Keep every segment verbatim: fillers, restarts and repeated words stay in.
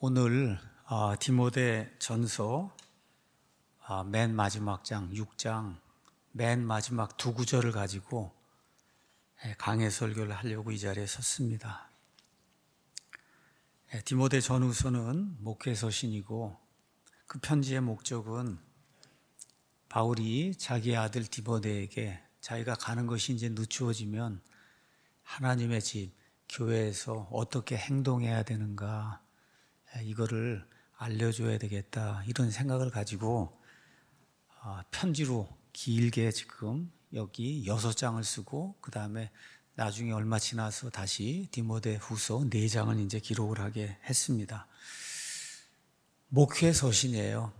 오늘 어, 디모데 전서 어, 맨 마지막 장 육 장 맨 마지막 두 구절을 가지고 강해 설교를 하려고 이 자리에 섰습니다. 디모데 전후서는 목회 서신이고 그 편지의 목적은 바울이 자기의 아들 디모데에게 자기가 가는 것이 이제 늦추어지면 하나님의 집, 교회에서 어떻게 행동해야 되는가 이거를 알려줘야 되겠다 이런 생각을 가지고 편지로 길게 지금 여기 여섯 장을 쓰고 그 다음에 나중에 얼마 지나서 다시 디모데 후서 네 장을 이제 기록을 하게 했습니다. 목회 서신이에요.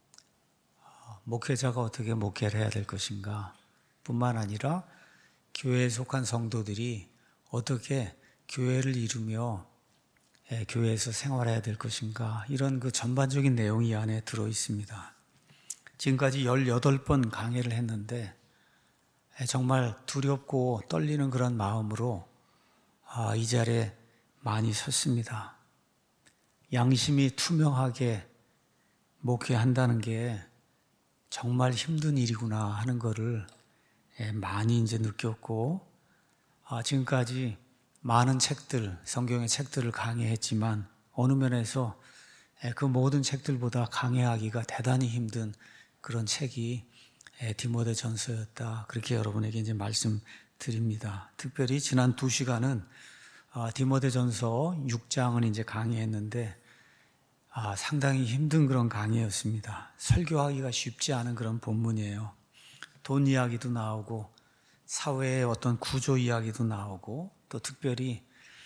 목회자가 어떻게 목회를 해야 될 것인가 뿐만 아니라 교회에 속한 성도들이 어떻게 교회를 이루며 교회에서 생활해야 될 것인가 이런 그 전반적인 내용이 이 안에 들어 있습니다. 지금까지 열여덟 번 강해를 했는데 정말 두렵고 떨리는 그런 마음으로 이 자리에 많이 섰습니다. 양심이 투명하게 목회한다는 게 정말 힘든 일이구나 하는 거를 많이 이제 느꼈고 지금까지 많은 책들, 성경의 책들을 강해했지만 어느 면에서 그 모든 책들보다 강해하기가 대단히 힘든 그런 책이 디모데 전서였다. 그렇게 여러분에게 이제 말씀드립니다. 특별히 지난 두 시간은 디모데 전서 육 장은 이제 강의했는데 상당히 힘든 그런 강의였습니다. 설교하기가 쉽지 않은 그런 본문이에요. 돈 이야기도 나오고 사회의 어떤 구조 이야기도 나오고 또 특별히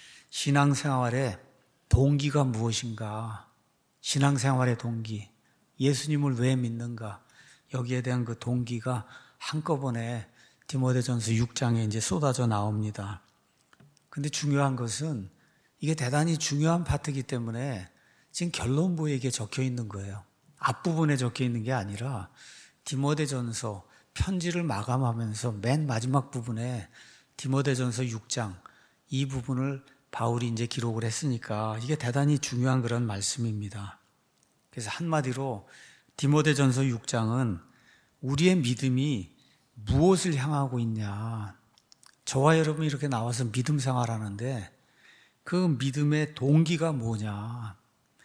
신앙생활의 동기가 무엇인가, 신앙생활의 동기, 예수님을 왜 믿는가 여기에 대한 그 동기가 한꺼번에 디모데전서 육 장에 이제 쏟아져 나옵니다. 근데 중요한 것은 이게 대단히 중요한 파트이기 때문에 지금 결론부에 이게 적혀 있는 거예요. 앞부분에 적혀 있는 게 아니라 디모데전서 편지를 마감하면서 맨 마지막 부분에 디모데전서 육 장 이 부분을 바울이 이제 기록을 했으니까 이게 대단히 중요한 그런 말씀입니다. 그래서 한마디로 디모데전서 육 장은 우리의 믿음이 무엇을 향하고 있냐. 저와 여러분이 이렇게 나와서 믿음 생활하는데 그 믿음의 동기가 뭐냐.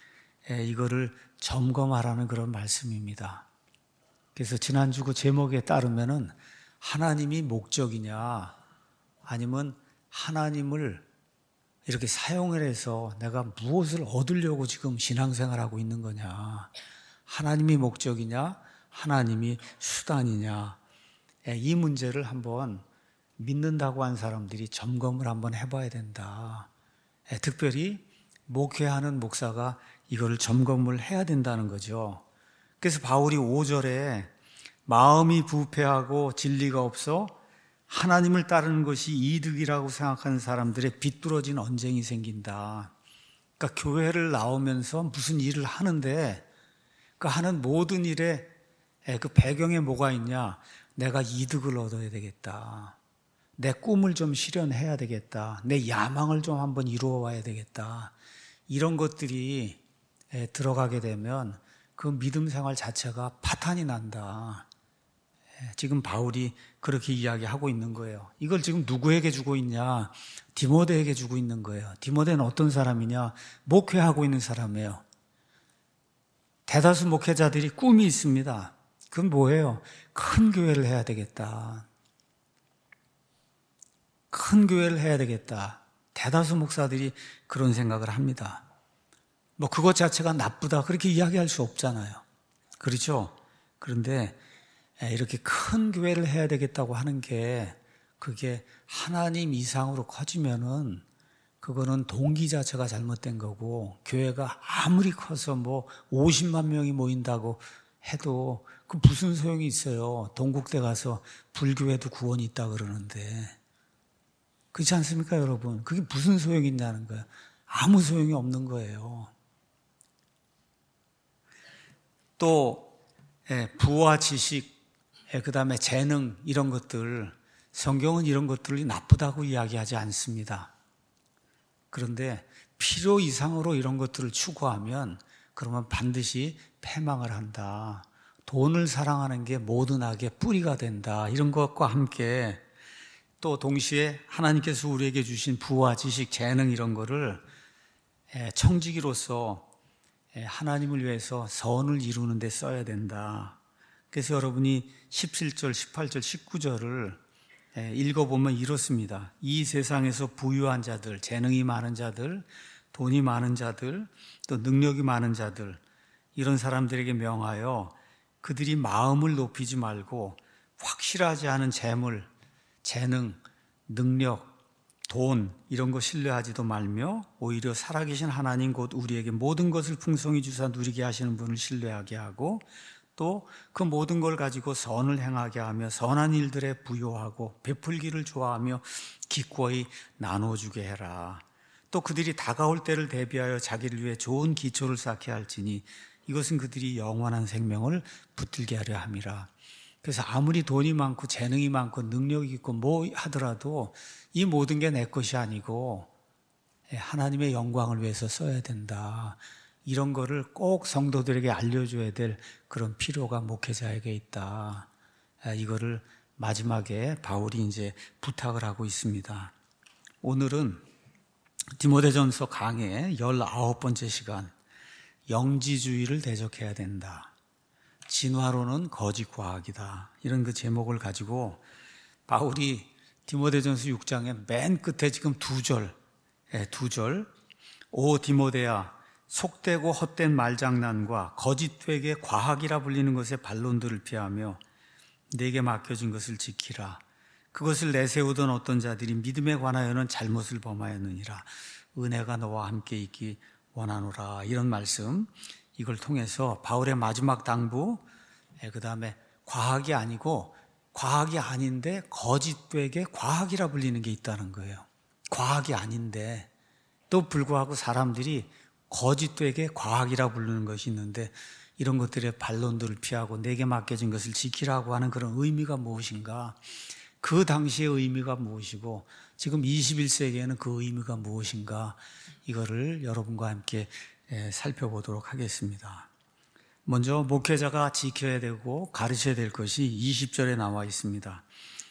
이거를 점검하라는 그런 말씀입니다. 그래서 지난주 그 제목에 따르면은 하나님이 목적이냐 아니면 하나님을 이렇게 사용을 해서 내가 무엇을 얻으려고 지금 신앙생활하고 있는 거냐. 하나님이 목적이냐 하나님이 수단이냐. 이 문제를 한번 믿는다고 한 사람들이 점검을 한번 해봐야 된다. 특별히 목회하는 목사가 이걸 점검을 해야 된다는 거죠. 그래서 바울이 오 절에 마음이 부패하고 진리가 없어 하나님을 따르는 것이 이득이라고 생각하는 사람들의 비뚤어진 언쟁이 생긴다. 그러니까 교회를 나오면서 무슨 일을 하는데 그 하는 모든 일에 그 배경에 뭐가 있냐? 내가 이득을 얻어야 되겠다. 내 꿈을 좀 실현해야 되겠다. 내 야망을 좀 한번 이루어 와야 되겠다. 이런 것들이 들어가게 되면 그 믿음 생활 자체가 파탄이 난다. 지금 바울이 그렇게 이야기하고 있는 거예요. 이걸 지금 누구에게 주고 있냐? 디모데에게 주고 있는 거예요. 디모데는 어떤 사람이냐? 목회하고 있는 사람이에요. 대다수 목회자들이 꿈이 있습니다. 그건 뭐예요? 큰 교회를 해야 되겠다. 큰 교회를 해야 되겠다. 대다수 목사들이 그런 생각을 합니다. 뭐 그것 자체가 나쁘다 그렇게 이야기할 수 없잖아요. 그렇죠? 그런데 이렇게 큰 교회를 해야 되겠다고 하는 게 그게 하나님 이상으로 커지면은 그거는 동기 자체가 잘못된 거고 교회가 아무리 커서 뭐 오십만 명이 모인다고 해도 그 무슨 소용이 있어요. 동국대 가서 불교에도 구원이 있다 그러는데 그렇지 않습니까 여러분? 그게 무슨 소용이 있냐는 거예요. 아무 소용이 없는 거예요. 또 부와 지식, 그 다음에 재능 이런 것들 성경은 이런 것들이 나쁘다고 이야기하지 않습니다. 그런데 필요 이상으로 이런 것들을 추구하면 그러면 반드시 패망을 한다. 돈을 사랑하는 게 모든 악의 뿌리가 된다. 이런 것과 함께 또 동시에 하나님께서 우리에게 주신 부와 지식, 재능 이런 거를 청지기로서 하나님을 위해서 선을 이루는 데 써야 된다. 그래서 여러분이 십칠 절, 십팔 절, 십구 절을 읽어보면 이렇습니다. 이 세상에서 부유한 자들, 재능이 많은 자들, 돈이 많은 자들, 또 능력이 많은 자들, 이런 사람들에게 명하여 그들이 마음을 높이지 말고 확실하지 않은 재물, 재능, 능력, 돈 이런 거 신뢰하지도 말며 오히려 살아계신 하나님 곧 우리에게 모든 것을 풍성히 주사 누리게 하시는 분을 신뢰하게 하고 또 그 모든 걸 가지고 선을 행하게 하며 선한 일들에 부요하고 베풀기를 좋아하며 기꺼이 나눠주게 해라. 또 그들이 다가올 때를 대비하여 자기를 위해 좋은 기초를 쌓게 할지니 이것은 그들이 영원한 생명을 붙들게 하려 함이라. 그래서 아무리 돈이 많고 재능이 많고 능력이 있고 뭐 하더라도 이 모든 게 내 것이 아니고 하나님의 영광을 위해서 써야 된다. 이런 거를 꼭 성도들에게 알려줘야 될 그런 필요가 목회자에게 있다. 이거를 마지막에 바울이 이제 부탁을 하고 있습니다. 오늘은 디모데전서 강의 열아홉 번째 시간, 영지주의를 대적해야 된다. 진화론은 거짓 과학이다. 이런 그 제목을 가지고 바울이 디모데전서 육 장의 맨 끝에 지금 두 절, 두 절, 오 디모데야, 속되고 헛된 말장난과 거짓되게 과학이라 불리는 것의 반론들을 피하며 내게 맡겨진 것을 지키라. 그것을 내세우던 어떤 자들이 믿음에 관하여는 잘못을 범하였느니라. 은혜가 너와 함께 있기 원하노라. 이런 말씀, 이걸 통해서 바울의 마지막 당부, 그 다음에 과학이 아니고 과학이 아닌데 거짓되게 과학이라 불리는 게 있다는 거예요. 과학이 아닌데 또 불구하고 사람들이 거짓되게 과학이라 부르는 것이 있는데 이런 것들의 반론들을 피하고 내게 맡겨진 것을 지키라고 하는 그런 의미가 무엇인가? 그 당시의 의미가 무엇이고 지금 이십일 세기에는 그 의미가 무엇인가? 이거를 여러분과 함께 살펴보도록 하겠습니다. 먼저 목회자가 지켜야 되고 가르쳐야 될 것이 이십 절에 나와 있습니다.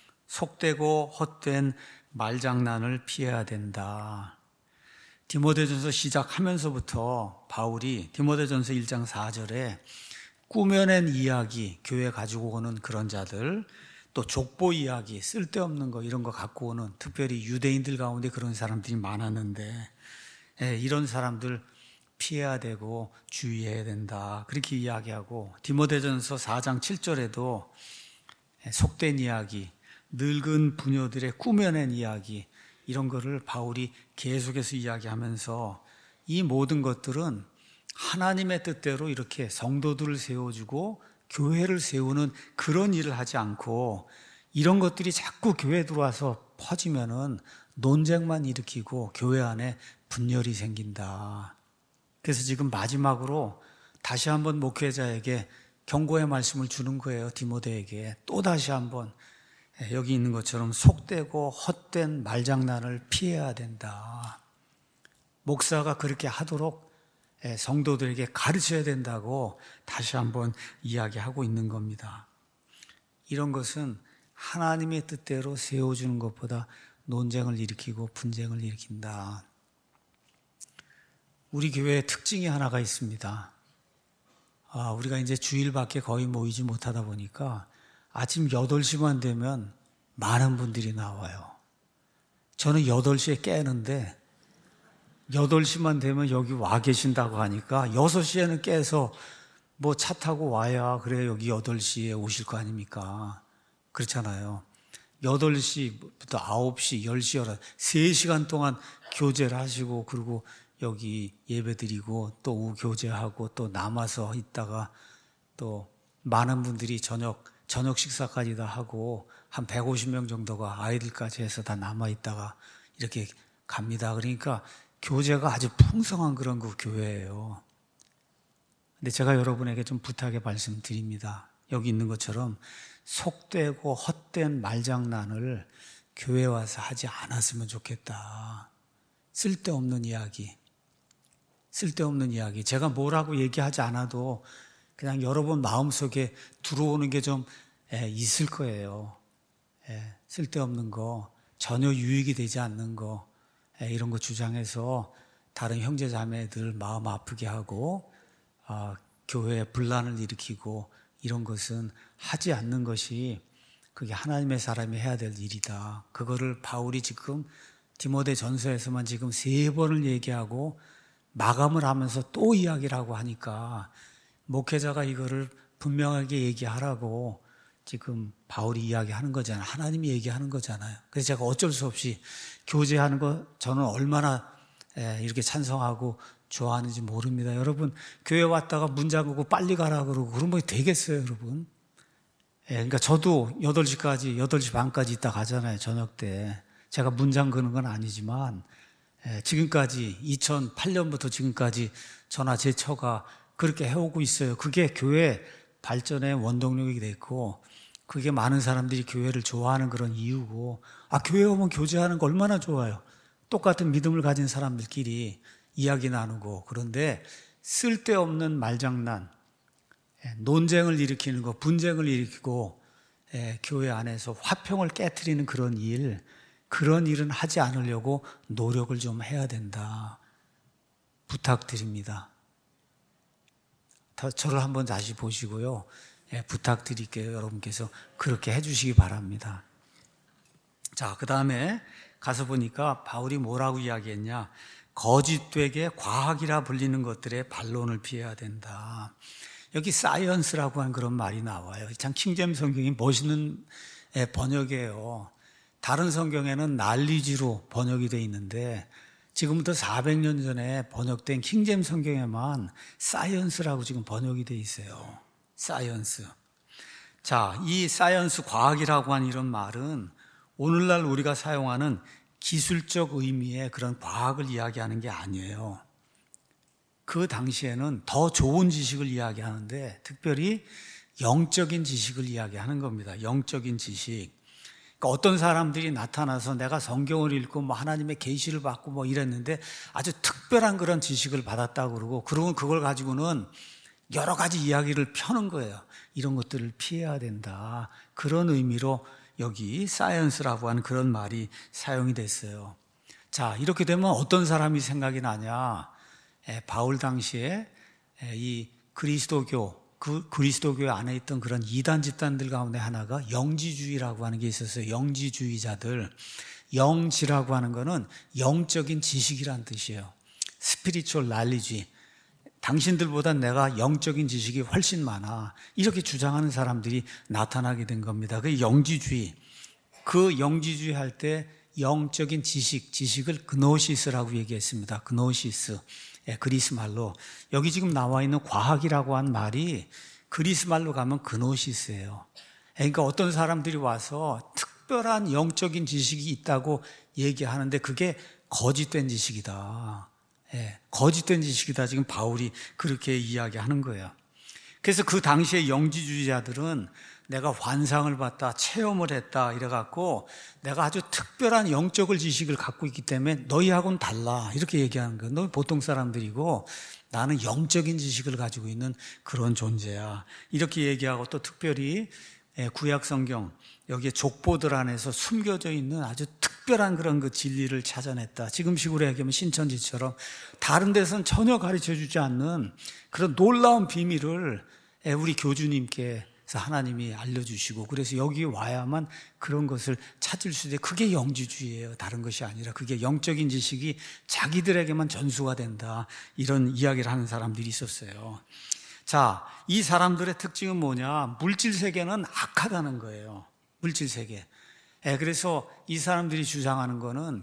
속되고 헛된 말장난을 피해야 된다. 디모데전서 시작하면서부터 바울이 디모데전서 일 장 사 절에 꾸며낸 이야기, 교회 가지고 오는 그런 자들, 또 족보 이야기, 쓸데없는 거 이런 거 갖고 오는 특별히 유대인들 가운데 그런 사람들이 많았는데 이런 사람들 피해야 되고 주의해야 된다. 그렇게 이야기하고 디모데전서 사 장 칠 절에도 속된 이야기, 늙은 부녀들의 꾸며낸 이야기 이런 거를 바울이 계속해서 이야기하면서 이 모든 것들은 하나님의 뜻대로 이렇게 성도들을 세워주고 교회를 세우는 그런 일을 하지 않고 이런 것들이 자꾸 교회에 들어와서 퍼지면은 논쟁만 일으키고 교회 안에 분열이 생긴다. 그래서 지금 마지막으로 다시 한번 목회자에게 경고의 말씀을 주는 거예요. 디모데에게 또 다시 한번 여기 있는 것처럼 속되고 헛된 말장난을 피해야 된다. 목사가 그렇게 하도록 성도들에게 가르쳐야 된다고 다시 한번 이야기하고 있는 겁니다. 이런 것은 하나님의 뜻대로 세워주는 것보다 논쟁을 일으키고 분쟁을 일으킨다. 우리 교회의 특징이 하나가 있습니다. 아, 우리가 이제 주일밖에 거의 모이지 못하다 보니까 아침 여덟 시만 되면 많은 분들이 나와요. 저는 여덟 시에 깨는데 여덟 시만 되면 여기 와 계신다고 하니까 여섯 시에는 깨서 뭐 차 타고 와야 그래 여기 여덟 시에 오실 거 아닙니까? 그렇잖아요. 여덟 시부터 아홉 시, 열 시, 열한 시, 세 시간 동안 교제를 하시고 그리고 여기 예배 드리고 또 오후 교제하고 또 남아서 있다가 또 많은 분들이 저녁 저녁 식사까지 다 하고 한 백오십 명 정도가 아이들까지 해서 다 남아있다가 이렇게 갑니다. 그러니까 교제가 아주 풍성한 그런 그 교회예요. 근데 제가 여러분에게 좀 부탁의 말씀 드립니다. 여기 있는 것처럼 속되고 헛된 말장난을 교회 와서 하지 않았으면 좋겠다. 쓸데없는 이야기. 쓸데없는 이야기. 제가 뭐라고 얘기하지 않아도 그냥 여러분 마음속에 들어오는 게 좀 있을 거예요. 쓸데없는 거, 전혀 유익이 되지 않는 거, 이런 거 주장해서 다른 형제 자매들 마음 아프게 하고 어, 교회에 분란을 일으키고 이런 것은 하지 않는 것이 그게 하나님의 사람이 해야 될 일이다. 그거를 바울이 지금 디모데 전서에서만 지금 세 번을 얘기하고 마감을 하면서 또 이야기를 하고 하니까 목회자가 이거를 분명하게 얘기하라고 지금 바울이 이야기하는 거잖아요. 하나님이 얘기하는 거잖아요. 그래서 제가 어쩔 수 없이 교제하는 거 저는 얼마나 이렇게 찬성하고 좋아하는지 모릅니다. 여러분, 교회 왔다가 문 잠그고 빨리 가라 그러고 그러면 되겠어요, 여러분? 예, 그러니까 저도 여덟 시까지, 여덟 시 반까지 있다 가잖아요, 저녁 때. 제가 문 잠그는 건 아니지만, 예, 지금까지, 이천팔 년부터 지금까지 저나 제 처가 그렇게 해오고 있어요. 그게 교회 발전의 원동력이 됐고, 그게 많은 사람들이 교회를 좋아하는 그런 이유고, 아, 교회 오면 교제하는 거 얼마나 좋아요. 똑같은 믿음을 가진 사람들끼리 이야기 나누고, 그런데 쓸데없는 말장난, 논쟁을 일으키는 거, 분쟁을 일으키고 교회 안에서 화평을 깨트리는 그런 일, 그런 일은 하지 않으려고 노력을 좀 해야 된다. 부탁드립니다. 저를 한번 다시 보시고요. 부탁드릴게요. 여러분께서 그렇게 해주시기 바랍니다. 자, 그 다음에 가서 보니까 바울이 뭐라고 이야기했냐. 거짓되게 과학이라 불리는 것들의 반론을 피해야 된다. 여기 사이언스라고 하는 그런 말이 나와요. 참 킹제임 성경이 멋있는 번역이에요. 다른 성경에는 날리지로 번역이 되어 있는데 지금부터 사백 년 전에 번역된 킹제임 성경에만 사이언스라고 지금 번역이 되어 있어요. 사이언스. 자, 이 사이언스 과학이라고 하는 이런 말은 오늘날 우리가 사용하는 기술적 의미의 그런 과학을 이야기하는 게 아니에요. 그 당시에는 더 좋은 지식을 이야기하는데 특별히 영적인 지식을 이야기하는 겁니다. 영적인 지식. 그러니까 어떤 사람들이 나타나서 내가 성경을 읽고 뭐 하나님의 계시를 받고 뭐 이랬는데 아주 특별한 그런 지식을 받았다고 그러고 그러고 그걸 가지고는 여러 가지 이야기를 펴는 거예요. 이런 것들을 피해야 된다. 그런 의미로 여기 사이언스라고 하는 그런 말이 사용이 됐어요. 자, 이렇게 되면 어떤 사람이 생각이 나냐? 에, 바울 당시에 에, 이 그리스도교, 그 그리스도교 안에 있던 그런 이단 집단들 가운데 하나가 영지주의라고 하는 게 있었어요. 영지주의자들. 영지라고 하는 거는 영적인 지식이란 뜻이에요. spiritual knowledge. 당신들보다 내가 영적인 지식이 훨씬 많아. 이렇게 주장하는 사람들이 나타나게 된 겁니다. 그 영지주의. 그 영지주의 할 때 영적인 지식, 지식을 그노시스라고 얘기했습니다. 그노시스. 예, 그리스 말로. 여기 지금 나와 있는 과학이라고 한 말이 그리스 말로 가면 그노시스예요. 그러니까 어떤 사람들이 와서 특별한 영적인 지식이 있다고 얘기하는데 그게 거짓된 지식이다. 예, 거짓된 지식이다. 지금 바울이 그렇게 이야기하는 거예요. 그래서 그 당시에 영지주의자들은 내가 환상을 봤다, 체험을 했다 이래갖고 내가 아주 특별한 영적을 지식을 갖고 있기 때문에 너희하고는 달라 이렇게 얘기하는 거예요. 너희 보통 사람들이고 나는 영적인 지식을 가지고 있는 그런 존재야. 이렇게 얘기하고 또 특별히 구약 성경 여기에 족보들 안에서 숨겨져 있는 아주 특별한 그런 그 진리를 찾아냈다. 지금식으로 얘기하면 신천지처럼 다른 데서는 전혀 가르쳐 주지 않는 그런 놀라운 비밀을 우리 교주님께서 하나님이 알려주시고 그래서 여기 와야만 그런 것을 찾을 수 있는데 그게 영지주의예요. 다른 것이 아니라 그게 영적인 지식이 자기들에게만 전수가 된다. 이런 이야기를 하는 사람들이 있었어요. 자, 이 사람들의 특징은 뭐냐? 물질 세계는 악하다는 거예요. 물질 세계. 예, 그래서 이 사람들이 주장하는 거는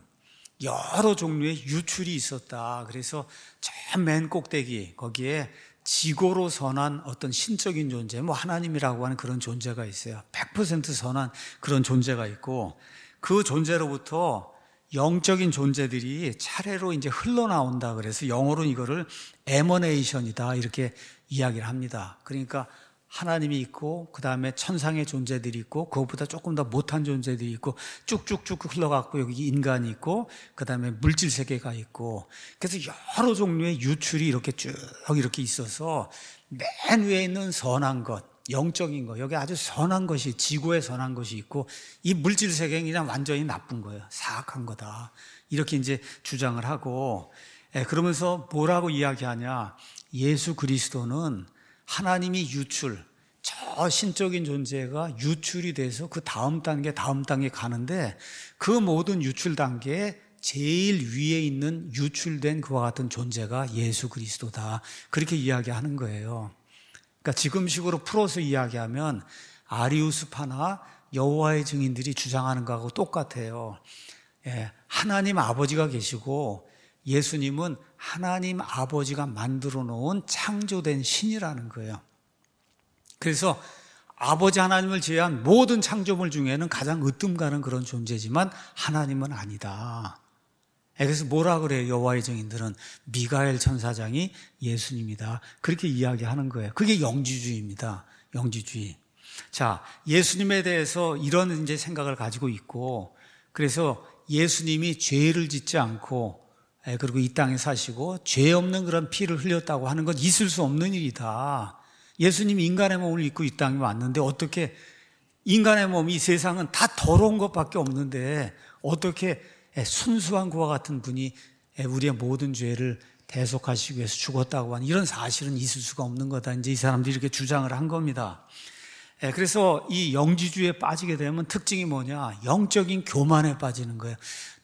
여러 종류의 유출이 있었다. 그래서 저 맨 꼭대기 거기에 지고로 선한 어떤 신적인 존재, 뭐 하나님이라고 하는 그런 존재가 있어요. 백 퍼센트 선한 그런 존재가 있고 그 존재로부터 영적인 존재들이 차례로 이제 흘러나온다. 그래서 영어로는 이거를 에머네이션이다 이렇게 이야기를 합니다. 그러니까 하나님이 있고 그 다음에 천상의 존재들이 있고 그것보다 조금 더 못한 존재들이 있고 쭉쭉쭉 흘러갔고 여기 인간이 있고 그 다음에 물질 세계가 있고 그래서 여러 종류의 유출이 이렇게 쭉 이렇게 있어서 맨 위에 있는 선한 것, 영적인 것, 여기 아주 선한 것이 지구에 선한 것이 있고 이 물질 세계는 그냥 완전히 나쁜 거예요. 사악한 거다. 이렇게 이제 주장을 하고 그러면서 뭐라고 이야기하냐? 예수 그리스도는 하나님이 유출, 저 신적인 존재가 유출이 돼서 그 다음 단계, 다음 단계 가는데 그 모든 유출 단계에 제일 위에 있는 유출된 그와 같은 존재가 예수 그리스도다. 그렇게 이야기하는 거예요. 그러니까 지금식으로 풀어서 이야기하면 아리우스파나 여호와의 증인들이 주장하는 거하고 똑같아요. 예, 하나님 아버지가 계시고 예수님은 하나님 아버지가 만들어 놓은 창조된 신이라는 거예요. 그래서 아버지 하나님을 제외한 모든 창조물 중에는 가장 으뜸 가는 그런 존재지만 하나님은 아니다. 그래서 뭐라 그래요? 여호와의 증인들은 미가엘 천사장이 예수님이다. 그렇게 이야기하는 거예요. 그게 영지주의입니다. 영지주의. 자, 예수님에 대해서 이런 이제 생각을 가지고 있고 그래서 예수님이 죄를 짓지 않고 그리고 이 땅에 사시고 죄 없는 그런 피를 흘렸다고 하는 건 있을 수 없는 일이다. 예수님이 인간의 몸을 입고 이 땅에 왔는데 어떻게 인간의 몸이 이 세상은 다 더러운 것밖에 없는데 어떻게 순수한 그와 같은 분이 우리의 모든 죄를 대속하시기 위해서 죽었다고 하는 이런 사실은 있을 수가 없는 거다. 이제 이 사람들이 이렇게 주장을 한 겁니다. 그래서 이 영지주의에 빠지게 되면 특징이 뭐냐? 영적인 교만에 빠지는 거예요.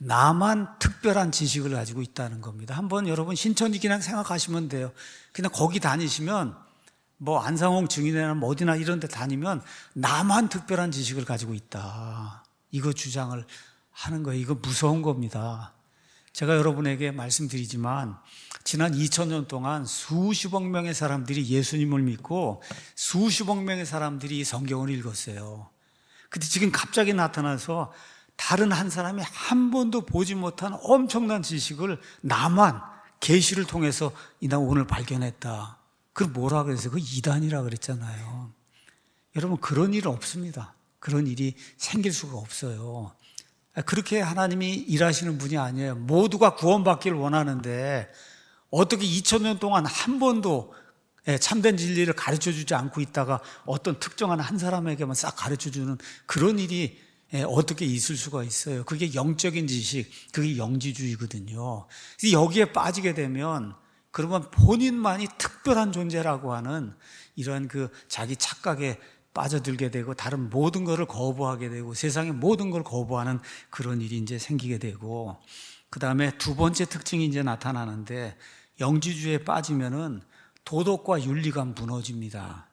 나만 특별한 지식을 가지고 있다는 겁니다. 한번 여러분 신천지 그냥 생각하시면 돼요. 그냥 거기 다니시면 뭐 안상홍 증인회나 뭐 어디나 이런 데 다니면 나만 특별한 지식을 가지고 있다. 이거 주장을 하는 거예요. 이거 무서운 겁니다. 제가 여러분에게 말씀드리지만 지난 이천 년 동안 수십억 명의 사람들이 예수님을 믿고 수십억 명의 사람들이 이 성경을 읽었어요. 근데 지금 갑자기 나타나서 다른 한 사람이 한 번도 보지 못한 엄청난 지식을 나만 계시를 통해서 나 오늘 발견했다. 그걸 뭐라 그랬어요? 그 이단이라 그랬잖아요. 여러분 그런 일은 없습니다. 그런 일이 생길 수가 없어요. 그렇게 하나님이 일하시는 분이 아니에요. 모두가 구원받기를 원하는데 어떻게 이천 년 동안 한 번도 참된 진리를 가르쳐주지 않고 있다가 어떤 특정한 한 사람에게만 싹 가르쳐주는 그런 일이 어떻게 있을 수가 있어요. 그게 영적인 지식, 그게 영지주의거든요. 여기에 빠지게 되면 그러면 본인만이 특별한 존재라고 하는 이런 그 자기 착각에 빠져들게 되고 다른 모든 것을 거부하게 되고 세상의 모든 걸 거부하는 그런 일이 이제 생기게 되고 그 다음에 두 번째 특징이 이제 나타나는데 영지주의에 빠지면은 도덕과 윤리가 무너집니다.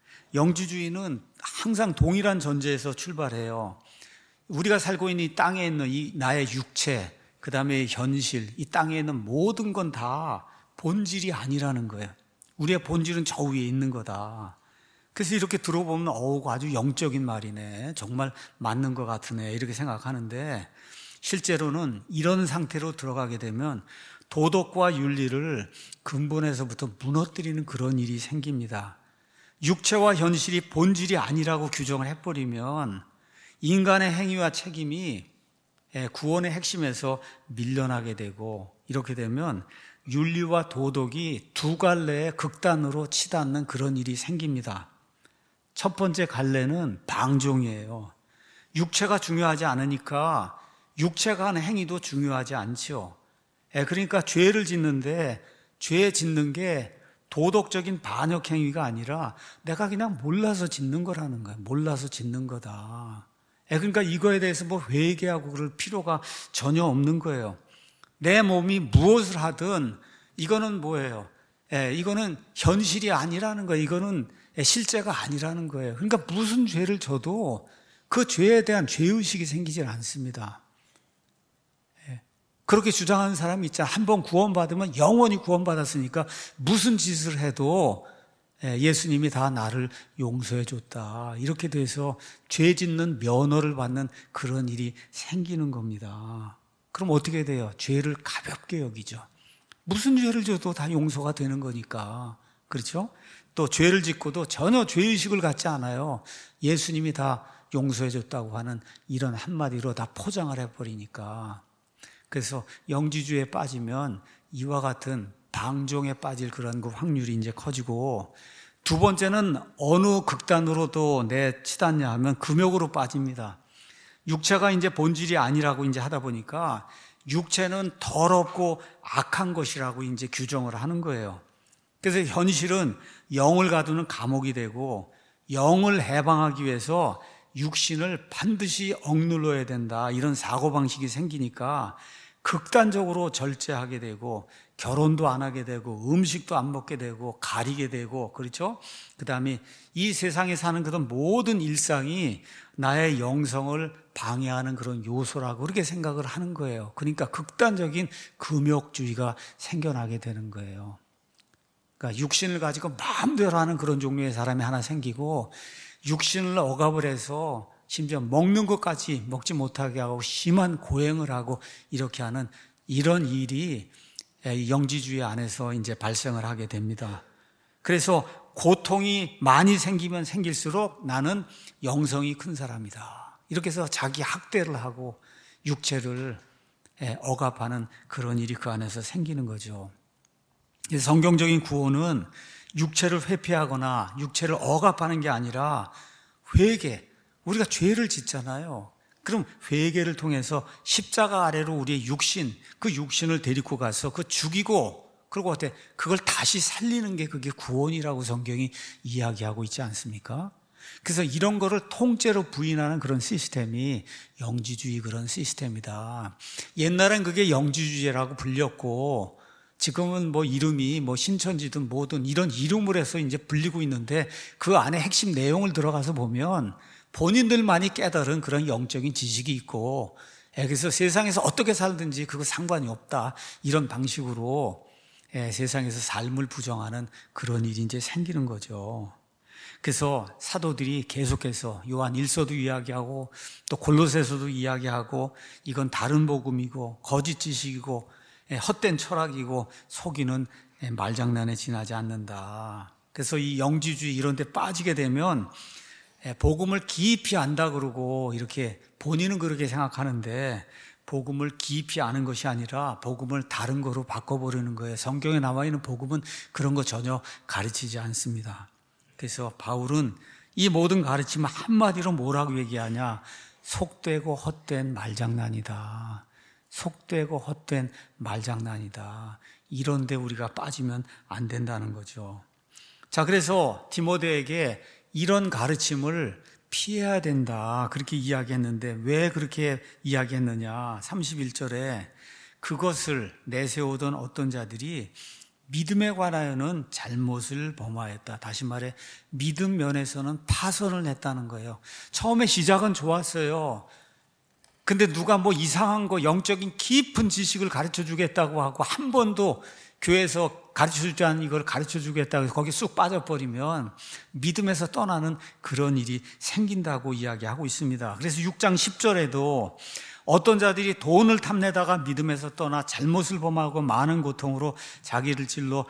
영지주의는 항상 동일한 전제에서 출발해요. 우리가 살고 있는 이 땅에 있는 이 나의 육체, 그 다음에 현실, 이 땅에 있는 모든 건 다 본질이 아니라는 거예요. 우리의 본질은 저 위에 있는 거다. 그래서 이렇게 들어보면 어우 아주 영적인 말이네. 정말 맞는 것 같으네. 이렇게 생각하는데 실제로는 이런 상태로 들어가게 되면 도덕과 윤리를 근본에서부터 무너뜨리는 그런 일이 생깁니다. 육체와 현실이 본질이 아니라고 규정을 해버리면 인간의 행위와 책임이 구원의 핵심에서 밀려나게 되고 이렇게 되면 윤리와 도덕이 두 갈래의 극단으로 치닫는 그런 일이 생깁니다. 첫 번째 갈래는 방종이에요. 육체가 중요하지 않으니까 육체가 하는 행위도 중요하지 않죠. 그러니까 죄를 짓는데 죄 짓는 게 도덕적인 반역 행위가 아니라 내가 그냥 몰라서 짓는 거라는 거예요. 몰라서 짓는 거다. 그러니까 이거에 대해서 뭐 회개하고 그럴 필요가 전혀 없는 거예요. 내 몸이 무엇을 하든 이거는 뭐예요? 이거는 현실이 아니라는 거예요. 이거는 실제가 아니라는 거예요. 그러니까 무슨 죄를 져도 그 죄에 대한 죄의식이 생기질 않습니다. 그렇게 주장하는 사람이 있잖아. 한번 구원받으면 영원히 구원받았으니까 무슨 짓을 해도 예수님이 다 나를 용서해 줬다. 이렇게 돼서 죄 짓는 면허를 받는 그런 일이 생기는 겁니다. 그럼 어떻게 돼요? 죄를 가볍게 여기죠. 무슨 죄를 져도 다 용서가 되는 거니까. 그렇죠? 또 죄를 짓고도 전혀 죄의식을 갖지 않아요. 예수님이 다 용서해 줬다고 하는 이런 한마디로 다 포장을 해버리니까. 그래서 영지주의에 빠지면 이와 같은 방종에 빠질 그런 그 확률이 이제 커지고, 두 번째는 어느 극단으로도 내 치닫냐 하면 금욕으로 빠집니다. 육체가 이제 본질이 아니라고 이제 하다 보니까 육체는 더럽고 악한 것이라고 이제 규정을 하는 거예요. 그래서 현실은 영을 가두는 감옥이 되고, 영을 해방하기 위해서 육신을 반드시 억눌러야 된다, 이런 사고방식이 생기니까 극단적으로 절제하게 되고, 결혼도 안 하게 되고, 음식도 안 먹게 되고, 가리게 되고, 그렇죠? 그 다음에 이 세상에 사는 그런 모든 일상이 나의 영성을 방해하는 그런 요소라고 그렇게 생각을 하는 거예요. 그러니까 극단적인 금욕주의가 생겨나게 되는 거예요. 그러니까 육신을 가지고 마음대로 하는 그런 종류의 사람이 하나 생기고, 육신을 억압을 해서 심지어 먹는 것까지 먹지 못하게 하고 심한 고행을 하고 이렇게 하는 이런 일이 영지주의 안에서 이제 발생을 하게 됩니다. 그래서 고통이 많이 생기면 생길수록 나는 영성이 큰 사람이다, 이렇게 해서 자기 학대를 하고 육체를 억압하는 그런 일이 그 안에서 생기는 거죠. 성경적인 구원은 육체를 회피하거나 육체를 억압하는 게 아니라 회개, 우리가 죄를 짓잖아요. 그럼 회개를 통해서 십자가 아래로 우리의 육신, 그 육신을 데리고 가서 그 죽이고, 그리고 어때? 그걸 다시 살리는 게 그게 구원이라고 성경이 이야기하고 있지 않습니까? 그래서 이런 거를 통째로 부인하는 그런 시스템이 영지주의 그런 시스템이다. 옛날엔 그게 영지주의라고 불렸고, 지금은 뭐 이름이 뭐 신천지든 뭐든 이런 이름을 해서 이제 불리고 있는데, 그 안에 핵심 내용을 들어가서 보면 본인들만이 깨달은 그런 영적인 지식이 있고, 그래서 세상에서 어떻게 살든지 그거 상관이 없다, 이런 방식으로 세상에서 삶을 부정하는 그런 일이 이제 생기는 거죠. 그래서 사도들이 계속해서 요한 일서도 이야기하고 또 골로새서도 이야기하고, 이건 다른 복음이고 거짓 지식이고 헛된 철학이고 속이는 말장난에 지나지 않는다. 그래서 이 영지주의 이런 데 빠지게 되면 복음을 깊이 안다 그러고 이렇게 본인은 그렇게 생각하는데, 복음을 깊이 아는 것이 아니라 복음을 다른 거로 바꿔버리는 거예요. 성경에 나와 있는 복음은 그런 거 전혀 가르치지 않습니다. 그래서 바울은 이 모든 가르침을 한마디로 뭐라고 얘기하냐? 속되고 헛된 말장난이다. 속되고 헛된 말장난이다. 이런데 우리가 빠지면 안 된다는 거죠. 자, 그래서 디모데에게 이런 가르침을 피해야 된다, 그렇게 이야기했는데, 왜 그렇게 이야기했느냐? 삼십일 절에 그것을 내세우던 어떤 자들이 믿음에 관하여는 잘못을 범하였다. 다시 말해 믿음 면에서는 파선을 했다는 거예요. 처음에 시작은 좋았어요. 근데 누가 뭐 이상한 거, 영적인 깊은 지식을 가르쳐 주겠다고 하고 한 번도 교회에서 가르쳐 주지 않은 이걸 가르쳐 주겠다고 해서 거기 쑥 빠져버리면 믿음에서 떠나는 그런 일이 생긴다고 이야기하고 있습니다. 그래서 육 장 십 절에도 어떤 자들이 돈을 탐내다가 믿음에서 떠나 잘못을 범하고 많은 고통으로 자기를 질러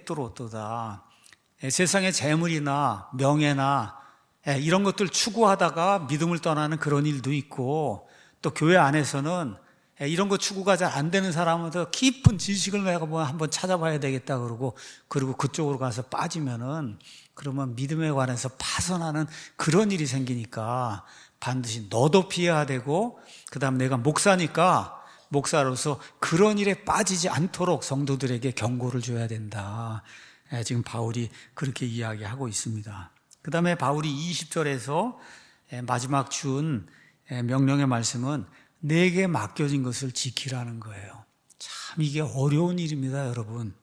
꿰뚫었도다. 세상의 재물이나 명예나 이런 것들 추구하다가 믿음을 떠나는 그런 일도 있고, 또 교회 안에서는 이런 거 추구가 잘 안 되는 사람은 더 깊은 지식을 내가 뭐 한번 찾아봐야 되겠다 그러고, 그리고 그쪽으로 가서 빠지면은 그러면 믿음에 관해서 파선하는 그런 일이 생기니까 반드시 너도 피해야 되고, 그 다음 내가 목사니까 목사로서 그런 일에 빠지지 않도록 성도들에게 경고를 줘야 된다. 지금 바울이 그렇게 이야기하고 있습니다. 그 다음에 바울이 이십 절에서 마지막 준 명령의 말씀은 내게 맡겨진 것을 지키라는 거예요. 참 이게 어려운 일입니다, 여러분.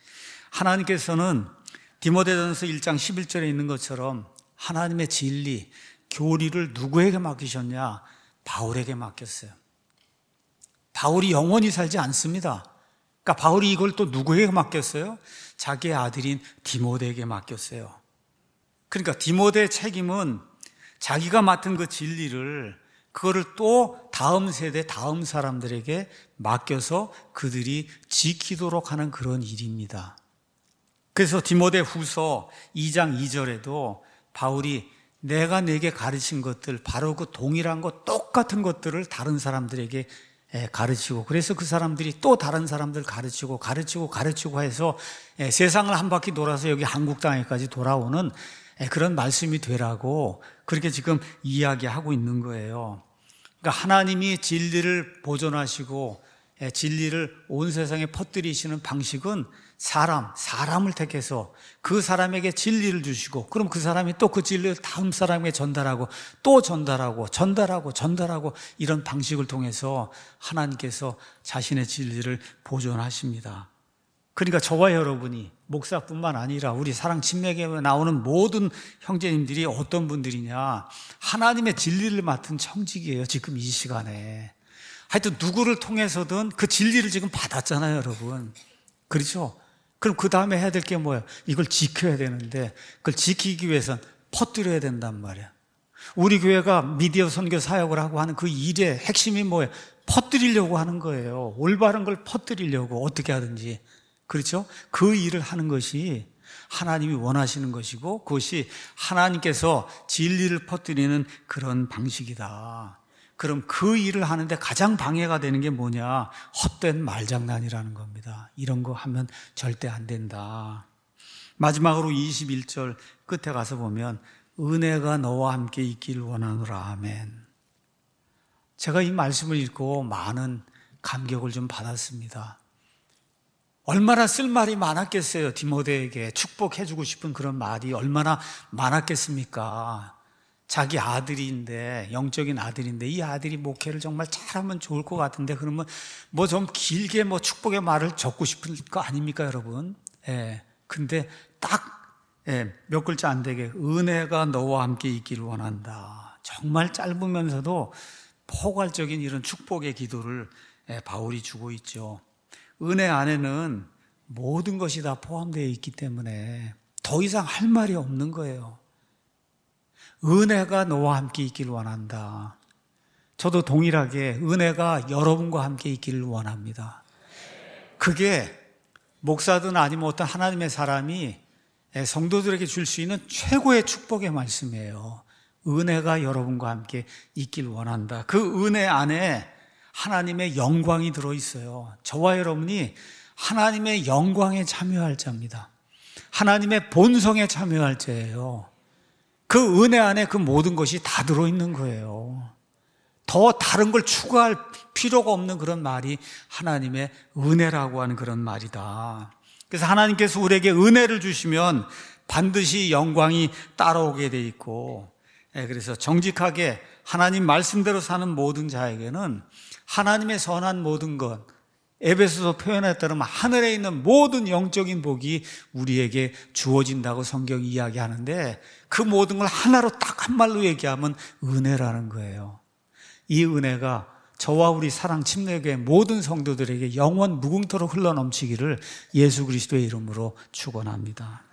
하나님께서는 디모데전서 일 장 십일 절에 있는 것처럼 하나님의 진리, 교리를 누구에게 맡기셨냐? 바울에게 맡겼어요. 바울이 영원히 살지 않습니다. 그러니까 바울이 이걸 또 누구에게 맡겼어요? 자기의 아들인 디모데에게 맡겼어요. 그러니까 디모데의 책임은 자기가 맡은 그 진리를, 그거를 또 다음 세대, 다음 사람들에게 맡겨서 그들이 지키도록 하는 그런 일입니다. 그래서 디모데후서 이 장 이 절에도 바울이 내가 네게 가르친 것들, 바로 그 동일한 것, 똑같은 것들을 다른 사람들에게 가르치고, 그래서 그 사람들이 또 다른 사람들 가르치고 가르치고 가르치고 해서 세상을 한 바퀴 돌아서 여기 한국 땅에까지 돌아오는 그런 말씀이 되라고 그렇게 지금 이야기하고 있는 거예요. 그러니까 하나님이 진리를 보존하시고 진리를 온 세상에 퍼뜨리시는 방식은 사람, 사람을 택해서 그 사람에게 진리를 주시고, 그럼 그 사람이 또 그 진리를 다음 사람에게 전달하고 또 전달하고 전달하고 전달하고, 이런 방식을 통해서 하나님께서 자신의 진리를 보존하십니다. 그러니까 저와 여러분이, 목사뿐만 아니라 우리 사랑 침례교회에 나오는 모든 형제님들이 어떤 분들이냐, 하나님의 진리를 맡은 청직이에요. 지금 이 시간에 하여튼 누구를 통해서든 그 진리를 지금 받았잖아요, 여러분. 그렇죠? 그럼 그 다음에 해야 될 게 뭐예요? 이걸 지켜야 되는데, 그걸 지키기 위해선 퍼뜨려야 된단 말이야. 우리 교회가 미디어 선교 사역을 하고 하는 그 일의 핵심이 뭐예요? 퍼뜨리려고 하는 거예요. 올바른 걸 퍼뜨리려고 어떻게 하든지. 그렇죠? 그 일을 하는 것이 하나님이 원하시는 것이고, 그것이 하나님께서 진리를 퍼뜨리는 그런 방식이다. 그럼 그 일을 하는데 가장 방해가 되는 게 뭐냐? 헛된 말장난이라는 겁니다. 이런 거 하면 절대 안 된다. 마지막으로 이십일 절 끝에 가서 보면 은혜가 너와 함께 있기를 원하노라. 아멘. 제가 이 말씀을 읽고 많은 감격을 좀 받았습니다. 얼마나 쓸 말이 많았겠어요. 디모데에게 축복해주고 싶은 그런 말이 얼마나 많았겠습니까? 자기 아들인데, 영적인 아들인데, 이 아들이 목회를 정말 잘하면 좋을 것 같은데, 그러면 뭐 좀 길게 뭐 축복의 말을 적고 싶은 거 아닙니까, 여러분? 예. 근데 딱, 예, 몇 글자 안 되게, 은혜가 너와 함께 있기를 원한다. 정말 짧으면서도 포괄적인 이런 축복의 기도를 예, 바울이 주고 있죠. 은혜 안에는 모든 것이 다 포함되어 있기 때문에 더 이상 할 말이 없는 거예요. 은혜가 너와 함께 있기를 원한다. 저도 동일하게 은혜가 여러분과 함께 있기를 원합니다. 그게 목사든 아니면 어떤 하나님의 사람이 성도들에게 줄 수 있는 최고의 축복의 말씀이에요. 은혜가 여러분과 함께 있기를 원한다. 그 은혜 안에 하나님의 영광이 들어있어요. 저와 여러분이 하나님의 영광에 참여할 자입니다. 하나님의 본성에 참여할 자예요. 그 은혜 안에 그 모든 것이 다 들어있는 거예요. 더 다른 걸 추가할 필요가 없는 그런 말이 하나님의 은혜라고 하는 그런 말이다. 그래서 하나님께서 우리에게 은혜를 주시면 반드시 영광이 따라오게 돼 있고, 그래서 정직하게 하나님 말씀대로 사는 모든 자에게는 하나님의 선한 모든 것, 에베소서 표현에 따르면 하늘에 있는 모든 영적인 복이 우리에게 주어진다고 성경이 이야기하는데, 그 모든 걸 하나로 딱 한 말로 얘기하면 은혜라는 거예요. 이 은혜가 저와 우리 사랑 침례교회 모든 성도들에게 영원 무궁토록 흘러넘치기를 예수 그리스도의 이름으로 축원합니다.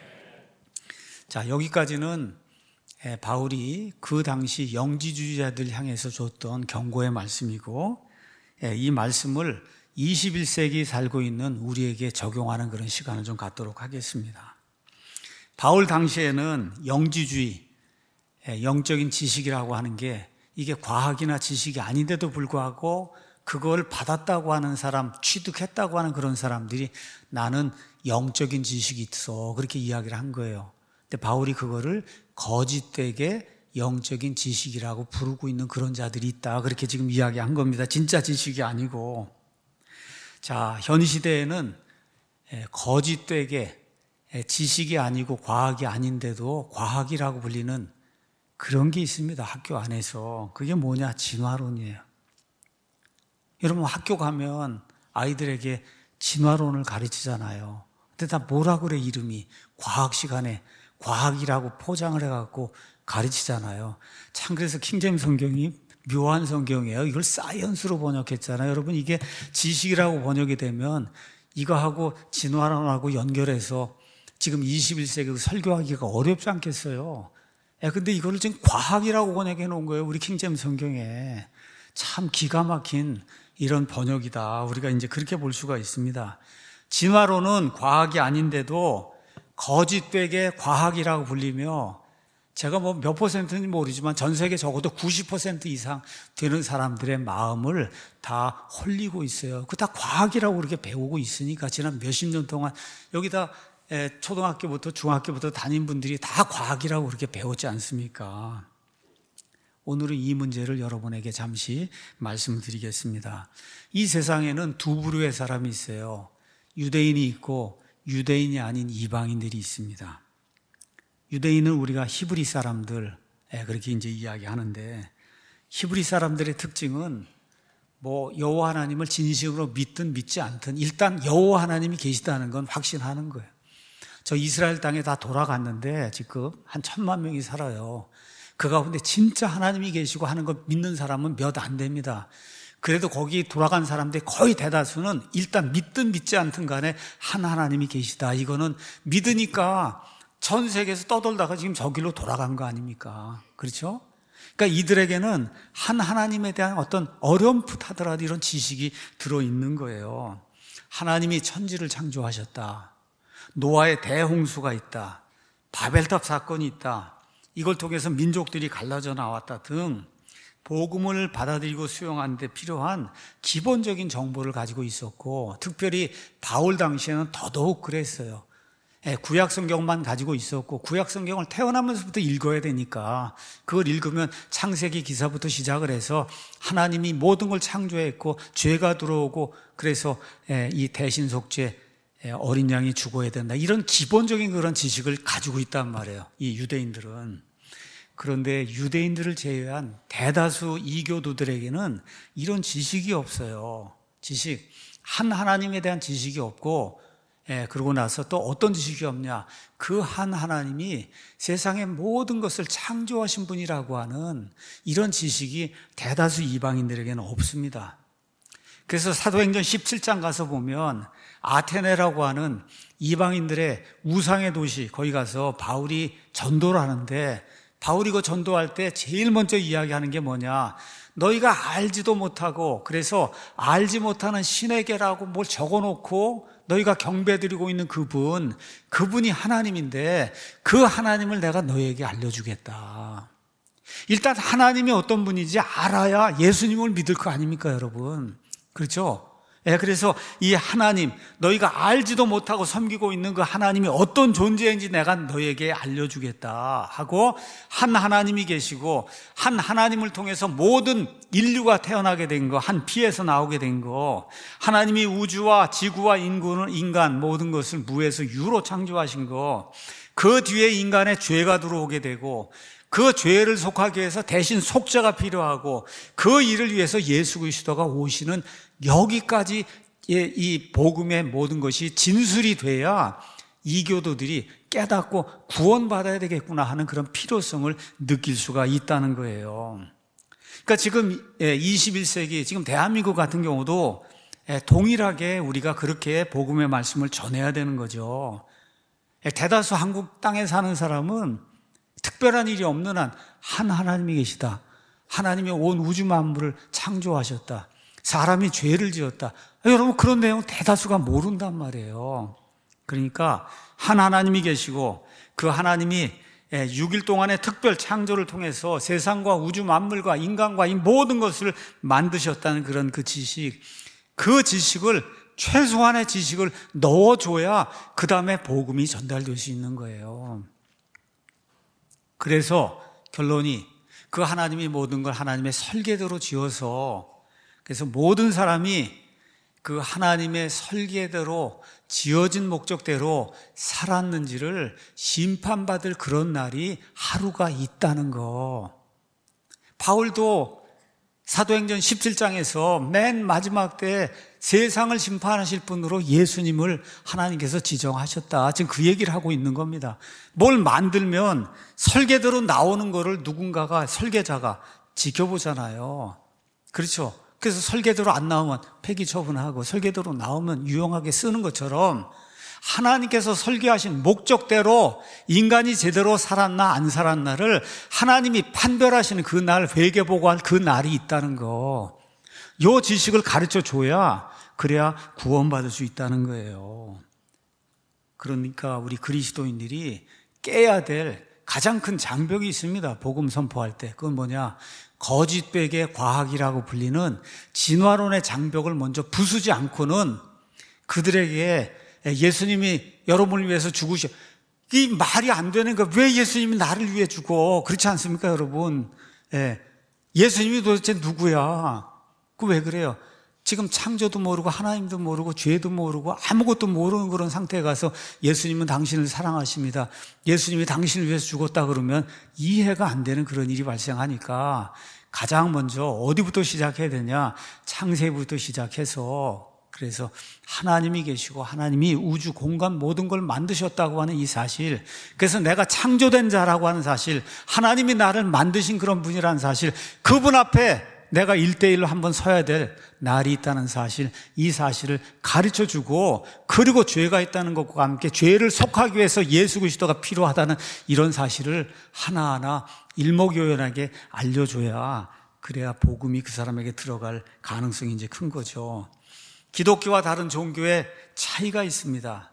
자, 여기까지는 바울이 그 당시 영지주의자들 향해서 줬던 경고의 말씀이고, 이 말씀을 이십일 세기 살고 있는 우리에게 적용하는 그런 시간을 좀 갖도록 하겠습니다. 바울 당시에는 영지주의, 영적인 지식이라고 하는 게 이게 과학이나 지식이 아닌데도 불구하고 그걸 받았다고 하는 사람, 취득했다고 하는 그런 사람들이 나는 영적인 지식이 있어, 그렇게 이야기를 한 거예요. 근데 바울이 그거를 거짓되게 영적인 지식이라고 부르고 있는 그런 자들이 있다, 그렇게 지금 이야기한 겁니다. 진짜 지식이 아니고. 자, 현 시대에는 거짓되게 지식이 아니고 과학이 아닌데도 과학이라고 불리는 그런 게 있습니다. 학교 안에서. 그게 뭐냐? 진화론이에요. 여러분, 학교 가면 아이들에게 진화론을 가르치잖아요. 근데 다 뭐라 그래, 이름이. 과학 시간에 과학이라고 포장을 해갖고 가르치잖아요. 참, 그래서 킹제임스 성경이 묘한 성경이에요. 이걸 사이언스로 번역했잖아요. 여러분, 이게 지식이라고 번역이 되면 이거하고 진화론하고 연결해서 지금 이십일 세기 설교하기가 어렵지 않겠어요. 예, 근데 이거를 지금 과학이라고 번역해 놓은 거예요. 우리 킹제임스 성경에. 참 기가 막힌 이런 번역이다. 우리가 이제 그렇게 볼 수가 있습니다. 진화론은 과학이 아닌데도 거짓되게 과학이라고 불리며 제가 뭐 몇 퍼센트인지 모르지만 전 세계 적어도 구십 퍼센트 이상 되는 사람들의 마음을 다 홀리고 있어요. 그 다 과학이라고 그렇게 배우고 있으니까 지난 몇십 년 동안 여기다 초등학교부터 중학교부터 다닌 분들이 다 과학이라고 그렇게 배웠지 않습니까? 오늘은 이 문제를 여러분에게 잠시 말씀드리겠습니다. 이 세상에는 두 부류의 사람이 있어요. 유대인이 있고 유대인이 아닌 이방인들이 있습니다. 유대인은 우리가 히브리 사람들, 그렇게 이제 이야기하는데, 히브리 사람들의 특징은 뭐 여호와 하나님을 진심으로 믿든 믿지 않든 일단 여호와 하나님이 계시다는 건 확신하는 거예요. 저 이스라엘 땅에 다 돌아갔는데 지금 한 천만 명이 살아요. 그 가운데 진짜 하나님이 계시고 하는 거 믿는 사람은 몇 안 됩니다. 그래도 거기 돌아간 사람들 거의 대다수는 일단 믿든 믿지 않든 간에 한 하나님이 계시다. 이거는 믿으니까 전 세계에서 떠돌다가 지금 저 길로 돌아간 거 아닙니까? 그렇죠? 그러니까 이들에게는 한 하나님에 대한 어떤 어렴풋하더라도 이런 지식이 들어있는 거예요. 하나님이 천지를 창조하셨다. 노아의 대홍수가 있다. 바벨탑 사건이 있다. 이걸 통해서 민족들이 갈라져 나왔다 등 복음을 받아들이고 수용하는 데 필요한 기본적인 정보를 가지고 있었고, 특별히 바울 당시에는 더더욱 그랬어요. 구약 성경만 가지고 있었고, 구약 성경을 태어나면서부터 읽어야 되니까 그걸 읽으면 창세기 기사부터 시작을 해서 하나님이 모든 걸 창조했고 죄가 들어오고 그래서 이 대신속죄 어린 양이 죽어야 된다, 이런 기본적인 그런 지식을 가지고 있단 말이에요, 이 유대인들은. 그런데 유대인들을 제외한 대다수 이교도들에게는 이런 지식이 없어요. 지식, 한 하나님에 대한 지식이 없고, 예, 그러고 나서 또 어떤 지식이 없냐, 그 한 하나님이 세상의 모든 것을 창조하신 분이라고 하는 이런 지식이 대다수 이방인들에게는 없습니다. 그래서 사도행전 십칠 장 가서 보면 아테네라고 하는 이방인들의 우상의 도시, 거기 가서 바울이 전도를 하는데, 바울이 그 전도할 때 제일 먼저 이야기하는 게 뭐냐, 너희가 알지도 못하고 그래서 알지 못하는 신에게라고 뭘 적어놓고 너희가 경배드리고 있는 그분, 그분이 하나님인데 그 하나님을 내가 너희에게 알려주겠다. 일단 하나님이 어떤 분인지 알아야 예수님을 믿을 거 아닙니까, 여러분? 그렇죠? 예, 그래서 이 하나님, 너희가 알지도 못하고 섬기고 있는 그 하나님이 어떤 존재인지 내가 너희에게 알려주겠다 하고, 한 하나님이 계시고 한 하나님을 통해서 모든 인류가 태어나게 된 거, 한 피에서 나오게 된 거, 하나님이 우주와 지구와 인구는 인간 모든 것을 무에서 유로 창조하신 거, 그 뒤에 인간의 죄가 들어오게 되고 그 죄를 속하기 위해서 대신 속죄가 필요하고 그 일을 위해서 예수 그리스도가 오시는, 여기까지 이 복음의 모든 것이 진술이 돼야 이교도들이 깨닫고 구원받아야 되겠구나 하는 그런 필요성을 느낄 수가 있다는 거예요. 그러니까 지금 이십일 세기, 지금 대한민국 같은 경우도 동일하게 우리가 그렇게 복음의 말씀을 전해야 되는 거죠. 대다수 한국 땅에 사는 사람은 특별한 일이 없는 한 한 하나님이 계시다, 하나님이 온 우주 만물을 창조하셨다, 사람이 죄를 지었다, 여러분 그런 내용 대다수가 모른단 말이에요. 그러니까 한 하나님이 계시고 그 하나님이 육 일 동안의 특별 창조를 통해서 세상과 우주 만물과 인간과 이 모든 것을 만드셨다는 그런 그 지식, 그 지식을, 최소한의 지식을 넣어줘야 그 다음에 복음이 전달될 수 있는 거예요. 그래서 결론이, 그 하나님이 모든 걸 하나님의 설계대로 지어서, 그래서 모든 사람이 그 하나님의 설계대로 지어진 목적대로 살았는지를 심판받을 그런 날이 하루가 있다는 거. 바울도 사도행전 십칠 장에서 맨 마지막 때 세상을 심판하실 분으로 예수님을 하나님께서 지정하셨다, 지금 그 얘기를 하고 있는 겁니다. 뭘 만들면 설계대로 나오는 거를 누군가가, 설계자가 지켜보잖아요. 그렇죠? 그래서 설계대로 안 나오면 폐기 처분하고 설계대로 나오면 유용하게 쓰는 것처럼 하나님께서 설계하신 목적대로 인간이 제대로 살았나 안 살았나를 하나님이 판별하시는 그 날, 회개보고할 그 날이 있다는 거, 요 지식을 가르쳐 줘야, 그래야 구원받을 수 있다는 거예요. 그러니까 우리 그리스도인들이 깨야 될 가장 큰 장벽이 있습니다. 복음 선포할 때. 그건 뭐냐? 거짓백의 과학이라고 불리는 진화론의 장벽을 먼저 부수지 않고는 그들에게 예수님이 여러분을 위해서 죽으셔. 이 말이 안 되는 거야. 왜 예수님이 나를 위해 죽어? 그렇지 않습니까, 여러분? 예. 예수님이 도대체 누구야? 그 왜 그래요? 지금 창조도 모르고 하나님도 모르고 죄도 모르고 아무것도 모르는 그런 상태에 가서 예수님은 당신을 사랑하십니다. 예수님이 당신을 위해서 죽었다 그러면 이해가 안 되는 그런 일이 발생하니까 가장 먼저 어디부터 시작해야 되냐? 창세부터 시작해서 그래서 하나님이 계시고 하나님이 우주 공간 모든 걸 만드셨다고 하는 이 사실, 그래서 내가 창조된 자라고 하는 사실, 하나님이 나를 만드신 그런 분이라는 사실, 그분 앞에 내가 일대일로 한번 서야 될 날이 있다는 사실, 이 사실을 가르쳐주고, 그리고 죄가 있다는 것과 함께 죄를 속하기 위해서 예수 그리스도가 필요하다는 이런 사실을 하나하나 일목요연하게 알려줘야, 그래야 복음이 그 사람에게 들어갈 가능성이 이제 큰 거죠. 기독교와 다른 종교의 차이가 있습니다.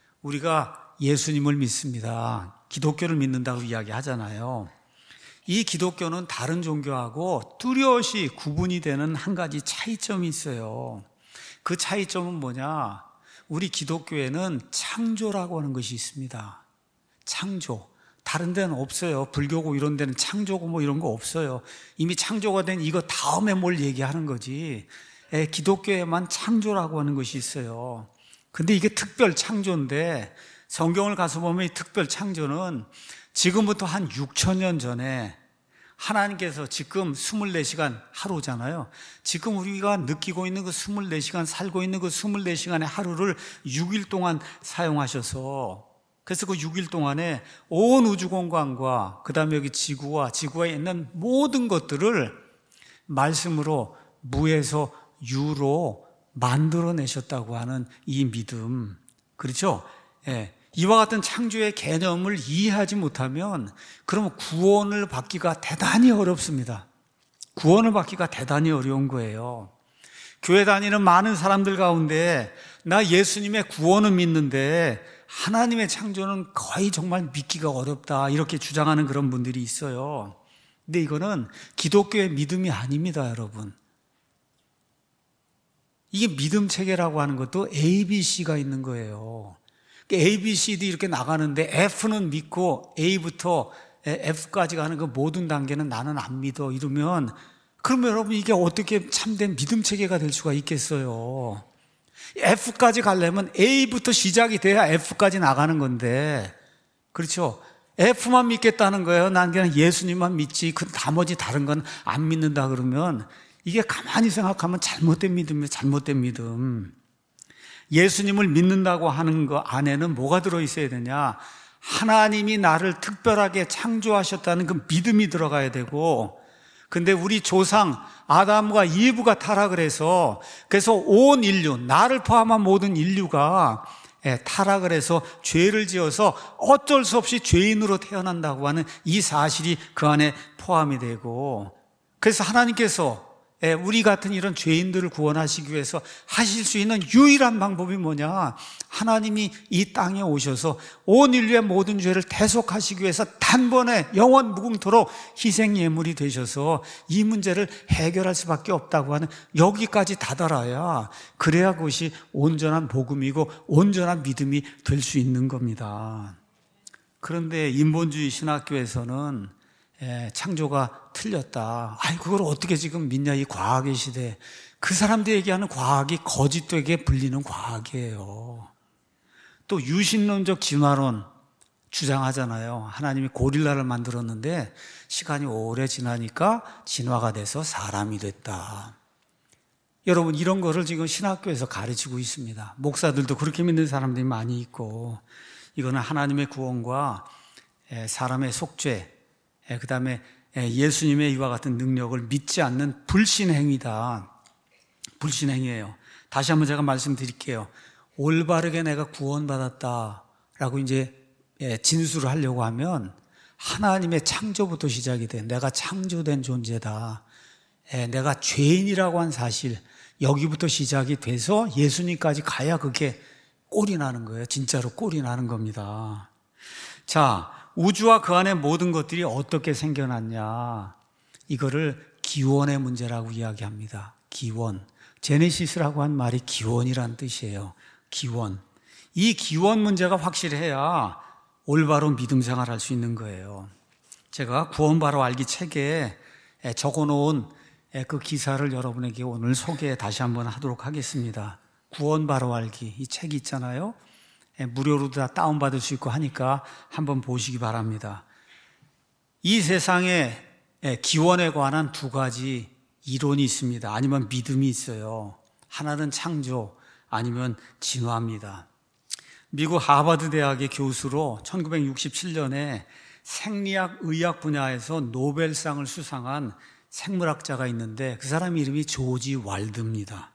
우리가 예수님을 믿습니다. 기독교를 믿는다고 이야기하잖아요. 이 기독교는 다른 종교하고 뚜렷이 구분이 되는 한 가지 차이점이 있어요. 그 차이점은 뭐냐? 우리 기독교에는 창조라고 하는 것이 있습니다. 창조. 다른 데는 없어요. 불교고 이런 데는 창조고 뭐 이런 거 없어요. 이미 창조가 된 이거 다음에 뭘 얘기하는 거지. 에, 기독교에만 창조라고 하는 것이 있어요. 근데 이게 특별 창조인데, 성경을 가서 보면 이 특별 창조는 지금부터 한 육천 년 전에 하나님께서, 지금 이십사 시간 하루잖아요. 지금 우리가 느끼고 있는 그 이십사 시간, 살고 있는 그 이십사 시간의 하루를 육 일 동안 사용하셔서, 그래서 그 육 일 동안에 온 우주공간과 그 다음에 여기 지구와 지구에 있는 모든 것들을 말씀으로 무에서 유로 만들어내셨다고 하는 이 믿음, 그렇죠? 예. 이와 같은 창조의 개념을 이해하지 못하면 그러면 구원을 받기가 대단히 어렵습니다. 구원을 받기가 대단히 어려운 거예요. 교회 다니는 많은 사람들 가운데 나 예수님의 구원은 믿는데 하나님의 창조는 거의 정말 믿기가 어렵다, 이렇게 주장하는 그런 분들이 있어요. 근데 이거는 기독교의 믿음이 아닙니다, 여러분. 이게 믿음 체계라고 하는 것도 A, B, C가 있는 거예요. A, B, C, D 이렇게 나가는데 F는 믿고 A부터 F까지 가는 그 모든 단계는 나는 안 믿어, 이러면, 그러면 여러분 이게 어떻게 참된 믿음 체계가 될 수가 있겠어요? F까지 가려면 A부터 시작이 돼야 F까지 나가는 건데, 그렇죠? F만 믿겠다는 거예요. 난 그냥 예수님만 믿지 그 나머지 다른 건 안 믿는다 그러면 이게 가만히 생각하면 잘못된 믿음이에요. 잘못된 믿음. 예수님을 믿는다고 하는 거 안에는 뭐가 들어있어야 되냐? 하나님이 나를 특별하게 창조하셨다는 그 믿음이 들어가야 되고, 근데 우리 조상 아담과 이브가 타락을 해서, 그래서 온 인류, 나를 포함한 모든 인류가 타락을 해서 죄를 지어서 어쩔 수 없이 죄인으로 태어난다고 하는 이 사실이 그 안에 포함이 되고, 그래서 하나님께서 우리 같은 이런 죄인들을 구원하시기 위해서 하실 수 있는 유일한 방법이 뭐냐? 하나님이 이 땅에 오셔서 온 인류의 모든 죄를 대속하시기 위해서 단번에 영원 무궁토록 희생 예물이 되셔서 이 문제를 해결할 수밖에 없다고 하는, 여기까지 다다라야 그래야 그것이 온전한 복음이고 온전한 믿음이 될 수 있는 겁니다. 그런데 인본주의 신학교에서는 예, 창조가 틀렸다. 아이, 그걸 어떻게 지금 믿냐, 이 과학의 시대. 그 사람들이 얘기하는 과학이 거짓되게 불리는 과학이에요. 또 유신론적 진화론 주장하잖아요. 하나님이 고릴라를 만들었는데 시간이 오래 지나니까 진화가 돼서 사람이 됐다. 여러분, 이런 거를 지금 신학교에서 가르치고 있습니다. 목사들도 그렇게 믿는 사람들이 많이 있고, 이거는 하나님의 구원과 사람의 속죄, 그 다음에 예수님의 이와 같은 능력을 믿지 않는 불신행위다. 불신행위예요. 다시 한번 제가 말씀드릴게요. 올바르게 내가 구원받았다라고 이제 진술을 하려고 하면 하나님의 창조부터 시작이 돼. 내가 창조된 존재다. 내가 죄인이라고 한 사실, 여기부터 시작이 돼서 예수님까지 가야 그게 꼴이 나는 거예요. 진짜로 꼴이 나는 겁니다. 자, 우주와 그 안에 모든 것들이 어떻게 생겨났냐? 이거를 기원의 문제라고 이야기합니다. 기원. 제네시스라고 한 말이 기원이란 뜻이에요. 기원. 이 기원 문제가 확실해야 올바로 믿음 생활할 수 있는 거예요. 제가 구원 바로 알기 책에 적어놓은 그 기사를 여러분에게 오늘 소개 다시 한번 하도록 하겠습니다. 구원 바로 알기, 이 책이 있잖아요. 무료로 다 다운받을 수 있고 하니까 한번 보시기 바랍니다. 이 세상에 기원에 관한 두 가지 이론이 있습니다. 아니면 믿음이 있어요. 하나는 창조, 아니면 진화입니다. 미국 하버드 대학의 교수로 천구백육십칠 년에 생리학, 의학 분야에서 노벨상을 수상한 생물학자가 있는데 그 사람 이름이 조지 왈드입니다.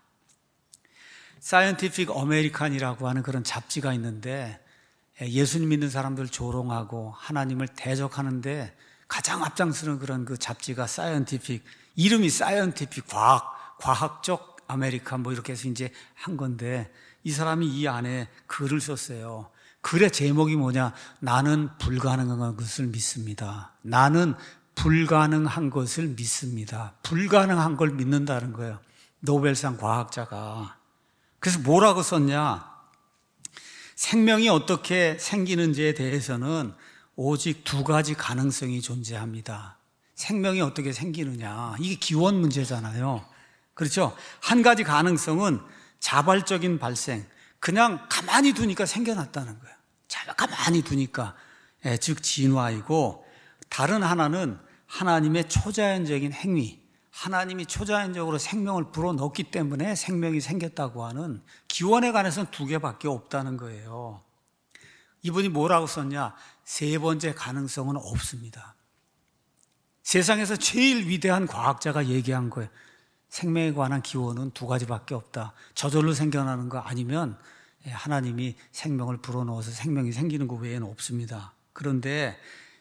사이언티픽 어메리칸이라고 하는 그런 잡지가 있는데 예수님 믿는 사람들 조롱하고 하나님을 대적하는데 가장 앞장서는 그런 그 잡지가 사이언티픽, 이름이 사이언티픽, 과학, 과학적 아메리칸 뭐 이렇게 해서 이제 한 건데 이 사람이 이 안에 글을 썼어요. 글의 제목이 뭐냐? 나는 불가능한 것을 믿습니다. 나는 불가능한 것을 믿습니다. 불가능한 걸 믿는다는 거예요. 노벨상 과학자가. 그래서 뭐라고 썼냐? 생명이 어떻게 생기는지에 대해서는 오직 두 가지 가능성이 존재합니다. 생명이 어떻게 생기느냐. 이게 기원 문제잖아요. 그렇죠? 한 가지 가능성은 자발적인 발생. 그냥 가만히 두니까 생겨났다는 거예요. 가만히 두니까. 예, 즉 진화이고, 다른 하나는 하나님의 초자연적인 행위. 하나님이 초자연적으로 생명을 불어넣기 때문에 생명이 생겼다고 하는 기원에 관해서는 두 개밖에 없다는 거예요. 이분이 뭐라고 썼냐? 세 번째 가능성은 없습니다. 세상에서 제일 위대한 과학자가 얘기한 거예요. 생명에 관한 기원은 두 가지밖에 없다. 저절로 생겨나는 거 아니면 하나님이 생명을 불어넣어서 생명이 생기는 것 외에는 없습니다. 그런데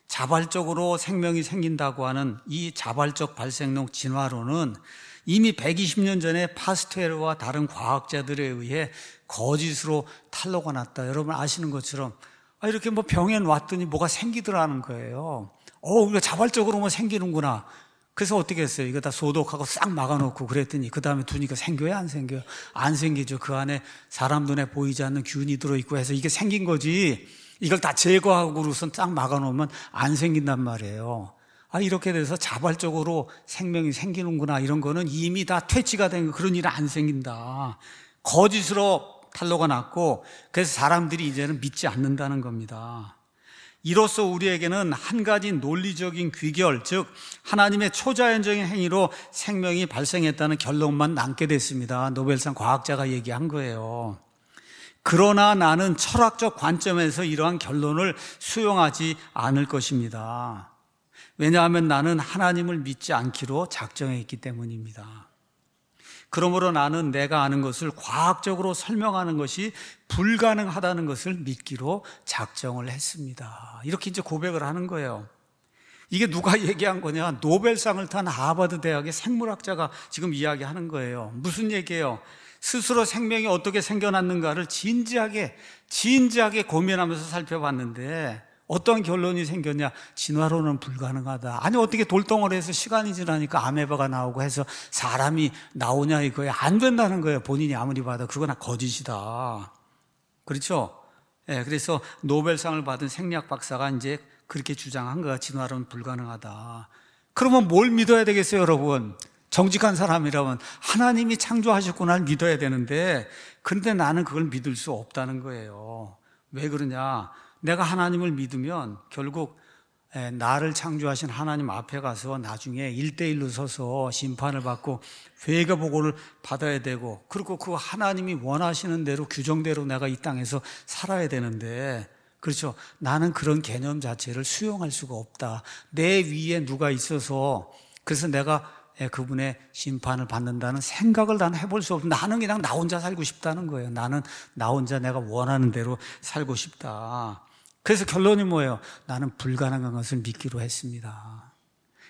자발적으로 생명이 생긴다고 하는 이 자발적 발생론 진화론은 이미 백이십 년 전에 파스텔과 다른 과학자들에 의해 거짓으로 탄로가 났다. 여러분 아시는 것처럼 아, 이렇게 뭐 병에 놨더니 뭐가 생기더라는 거예요. 어, 우리가 자발적으로 뭐 생기는구나. 그래서 어떻게 했어요? 이거 다 소독하고 싹 막아놓고 그랬더니 그 다음에 두니까 생겨요? 안 생겨요? 안 생기죠. 그 안에 사람 눈에 보이지 않는 균이 들어있고 해서 이게 생긴 거지. 이걸 다 제거하고로선 싹 막아놓으면 안 생긴단 말이에요. 아, 이렇게 돼서 자발적으로 생명이 생기는구나. 이런 거는 이미 다 퇴치가 된 거, 그런 일은 안 생긴다. 거짓으로 탄로가 났고, 그래서 사람들이 이제는 믿지 않는다는 겁니다. 이로써 우리에게는 한 가지 논리적인 귀결, 즉 하나님의 초자연적인 행위로 생명이 발생했다는 결론만 남게 됐습니다. 노벨상 과학자가 얘기한 거예요. 그러나 나는 철학적 관점에서 이러한 결론을 수용하지 않을 것입니다. 왜냐하면 나는 하나님을 믿지 않기로 작정했기 때문입니다. 그러므로 나는 내가 아는 것을 과학적으로 설명하는 것이 불가능하다는 것을 믿기로 작정을 했습니다. 이렇게 이제 고백을 하는 거예요. 이게 누가 얘기한 거냐? 노벨상을 탄 하버드 대학의 생물학자가 지금 이야기하는 거예요. 무슨 얘기예요? 스스로 생명이 어떻게 생겨났는가를 진지하게, 진지하게 고민하면서 살펴봤는데 어떤 결론이 생겼냐? 진화론은 불가능하다. 아니 어떻게 돌덩어리에서 시간이 지나니까 아메바가 나오고 해서 사람이 나오냐 이거예요. 안 된다는 거예요. 본인이 아무리 봐도 그거나 거짓이다. 그렇죠? 예, 네, 그래서 노벨상을 받은 생리학 박사가 이제 그렇게 주장한 거야. 진화론은 불가능하다. 그러면 뭘 믿어야 되겠어요, 여러분? 정직한 사람이라면 하나님이 창조하셨구나를 믿어야 되는데, 그런데 나는 그걸 믿을 수 없다는 거예요. 왜 그러냐? 내가 하나님을 믿으면 결국 나를 창조하신 하나님 앞에 가서 나중에 일대일로 서서 심판을 받고 회개보고를 받아야 되고, 그리고 그 하나님이 원하시는 대로 규정대로 내가 이 땅에서 살아야 되는데, 그렇죠? 나는 그런 개념 자체를 수용할 수가 없다. 내 위에 누가 있어서 그래서 내가 그분의 심판을 받는다는 생각을 나는 해볼 수 없다. 나는 그냥 나 혼자 살고 싶다는 거예요. 나는 나 혼자 내가 원하는 대로 살고 싶다. 그래서 결론이 뭐예요? 나는 불가능한 것을 믿기로 했습니다.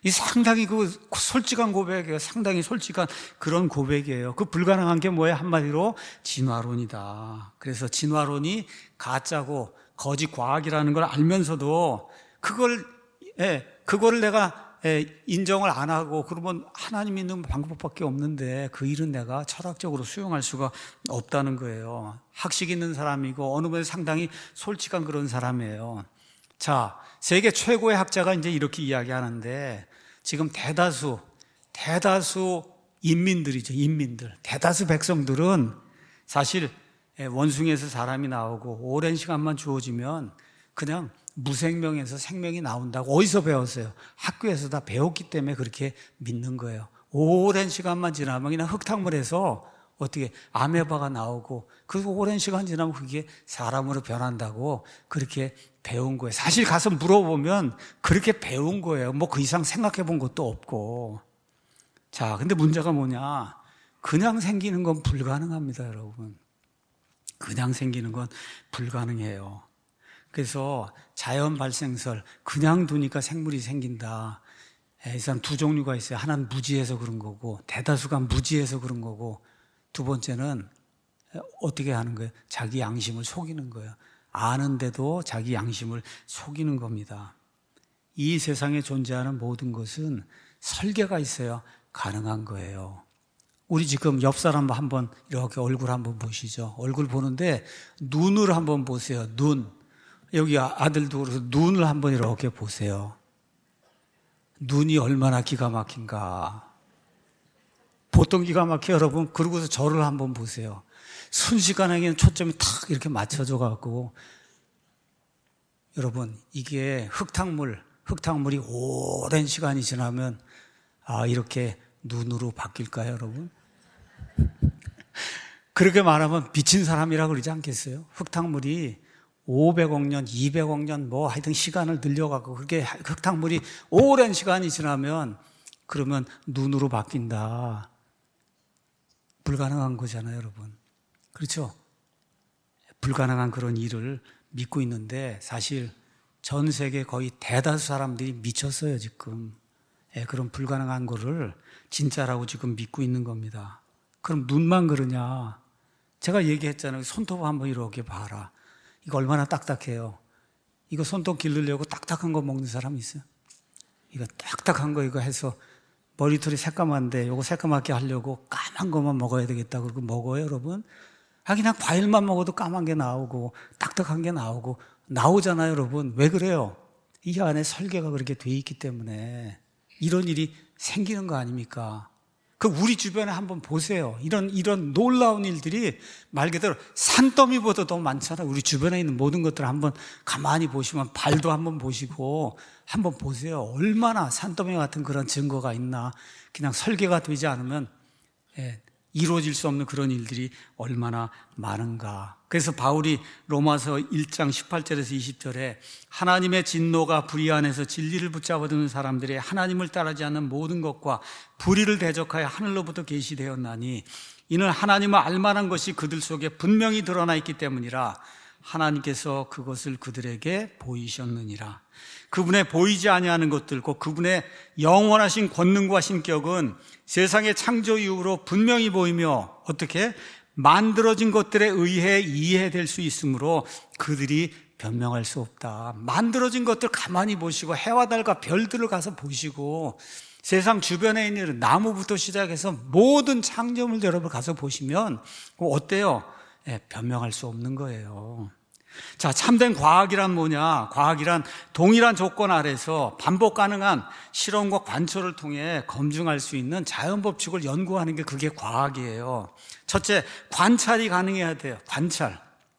이 상당히 그 솔직한 고백이에요. 상당히 솔직한 그런 고백이에요. 그 불가능한 게 뭐예요? 한마디로 진화론이다. 그래서 진화론이 가짜고 거짓 과학이라는 걸 알면서도 그걸, 예, 그거를 내가 예, 인정을 안 하고 그러면 하나님 믿는 방법밖에 없는데 그 일은 내가 철학적으로 수용할 수가 없다는 거예요. 학식 있는 사람이고 어느 분이 상당히 솔직한 그런 사람이에요. 자, 세계 최고의 학자가 이제 이렇게 이야기하는데 지금 대다수, 대다수 인민들이죠. 인민들. 대다수 백성들은 사실 원숭이에서 사람이 나오고 오랜 시간만 주어지면 그냥 무생명에서 생명이 나온다고 어디서 배웠어요? 학교에서 다 배웠기 때문에 그렇게 믿는 거예요. 오랜 시간만 지나면 그냥 흙탕물에서 어떻게 아메바가 나오고 그리고 오랜 시간 지나면 그게 사람으로 변한다고 그렇게 배운 거예요. 사실 가서 물어보면 그렇게 배운 거예요. 뭐 그 이상 생각해 본 것도 없고. 자, 근데 문제가 뭐냐? 그냥 생기는 건 불가능합니다, 여러분. 그냥 생기는 건 불가능해요. 그래서 자연 발생설, 그냥 두니까 생물이 생긴다. 이 사람 두 종류가 있어요. 하나는 무지해서 그런 거고, 대다수가 무지해서 그런 거고, 두 번째는 어떻게 하는 거예요? 자기 양심을 속이는 거예요. 아는데도 자기 양심을 속이는 겁니다. 이 세상에 존재하는 모든 것은 설계가 있어야 가능한 거예요. 우리 지금 옆 사람 한번 이렇게 얼굴 한번 보시죠. 얼굴 보는데 눈을 한번 보세요. 눈. 여기 아들도 그래서 눈을 한번 이렇게 보세요. 눈이 얼마나 기가 막힌가. 보통 기가 막혀 여러분. 그러고서 저를 한번 보세요. 순식간에 초점이 탁 이렇게 맞춰져 갖고 여러분 이게 흙탕물, 흙탕물이 오랜 시간이 지나면 아 이렇게 눈으로 바뀔까요, 여러분? 그렇게 말하면 미친 사람이라고 그러지 않겠어요? 흙탕물이 오백억 년, 이백억 년 뭐 하여튼 시간을 늘려갖고 그렇게 흙탕물이 오랜 시간이 지나면 그러면 눈으로 바뀐다. 불가능한 거잖아요, 여러분. 그렇죠? 불가능한 그런 일을 믿고 있는데 사실 전 세계 거의 대다수 사람들이 미쳤어요, 지금. 예, 그런 불가능한 거를 진짜라고 지금 믿고 있는 겁니다. 그럼 눈만 그러냐? 제가 얘기했잖아요. 손톱 한번 이렇게 봐라. 이거 얼마나 딱딱해요. 이거 손톱 기르려고 딱딱한 거 먹는 사람 있어요? 이거 딱딱한 거 이거 해서 머리털이 새까만데 이거 새까맣게 하려고 까만 거만 먹어야 되겠다 그러고 먹어요, 여러분? 아, 그냥 과일만 먹어도 까만 게 나오고 딱딱한 게 나오고 나오잖아요, 여러분. 왜 그래요? 이 안에 설계가 그렇게 돼 있기 때문에 이런 일이 생기는 거 아닙니까? 그 우리 주변에 한번 보세요. 이런 이런 놀라운 일들이 말 그대로 산더미보다 더 많잖아요. 우리 주변에 있는 모든 것들을 한번 가만히 보시면 발도 한번 보시고 한번 보세요. 얼마나 산더미 같은 그런 증거가 있나. 그냥 설계가 되지 않으면 예, 이루어질 수 없는 그런 일들이 얼마나 많은가. 그래서 바울이 로마서 일 장 십팔 절에서 이십 절에 하나님의 진노가 불의 안에서 진리를 붙잡아두는 사람들의 하나님을 따르지 않는 모든 것과 불의를 대적하여 하늘로부터 계시되었나니 이는 하나님을 알만한 것이 그들 속에 분명히 드러나 있기 때문이라 하나님께서 그것을 그들에게 보이셨느니라. 그분의 보이지 아니하는 것들, 곧 그분의 영원하신 권능과 신격은 세상의 창조 이후로 분명히 보이며 어떻게 만들어진 것들에 의해 이해될 수 있으므로 그들이 변명할 수 없다. 만들어진 것들 가만히 보시고 해와 달과 별들을 가서 보시고 세상 주변에 있는 나무부터 시작해서 모든 창조물들 여러분 가서 보시면 어때요? 네, 변명할 수 없는 거예요. 자, 참된 과학이란 뭐냐? 과학이란 동일한 조건 아래서 반복 가능한 실험과 관초를 통해 검증할 수 있는 자연 법칙을 연구하는 게 그게 과학이에요. 첫째, 관찰이 가능해야 돼요. 관찰.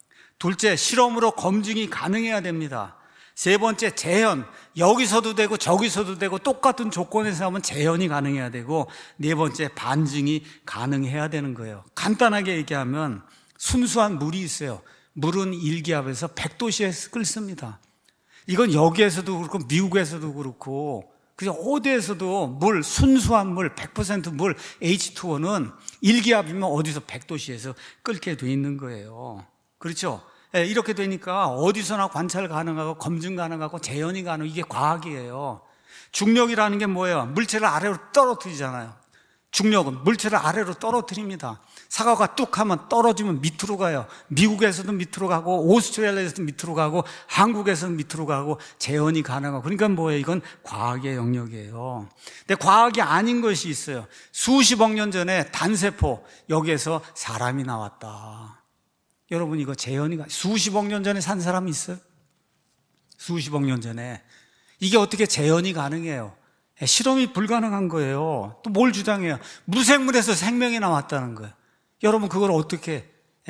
둘째, 실험으로 검증이 가능해야 됩니다. 세 번째, 재현. 여기서도 되고 저기서도 되고 똑같은 조건에서 하면 재현이 가능해야 되고 네 번째, 반증이 가능해야 되는 거예요. 간단하게 얘기하면 순수한 물이 있어요. 물은 일기압에서 백 도씨에 끓습니다. 이건 여기에서도 그렇고 미국에서도 그렇고 그냥 어디에서도 물, 순수한 물, 백 퍼센트 물 에이치 투 오는 일기압이면 어디서 백 도씨에서 끓게 돼 있는 거예요. 그렇죠? 네, 이렇게 되니까 어디서나 관찰 가능하고 검증 가능하고 재현이 가능, 이게 과학이에요. 중력이라는 게 뭐예요? 물체를 아래로 떨어뜨리잖아요. 중력은 물체를 아래로 떨어뜨립니다. 사과가 뚝 하면 떨어지면 밑으로 가요. 미국에서도 밑으로 가고 오스트레일리아에서도 밑으로 가고 한국에서도 밑으로 가고 재현이 가능하고. 그러니까 뭐예요? 이건 과학의 영역이에요. 근데 과학이 아닌 것이 있어요. 수십억 년 전에 단세포, 여기에서 사람이 나왔다. 여러분, 이거 재현이 가 수십억 년 전에 산 사람이 있어요? 수십억 년 전에. 이게 어떻게 재현이 가능해요? 실험이 불가능한 거예요. 또 뭘 주장해요? 무생물에서 생명이 나왔다는 거예요. 여러분, 그걸 어떻게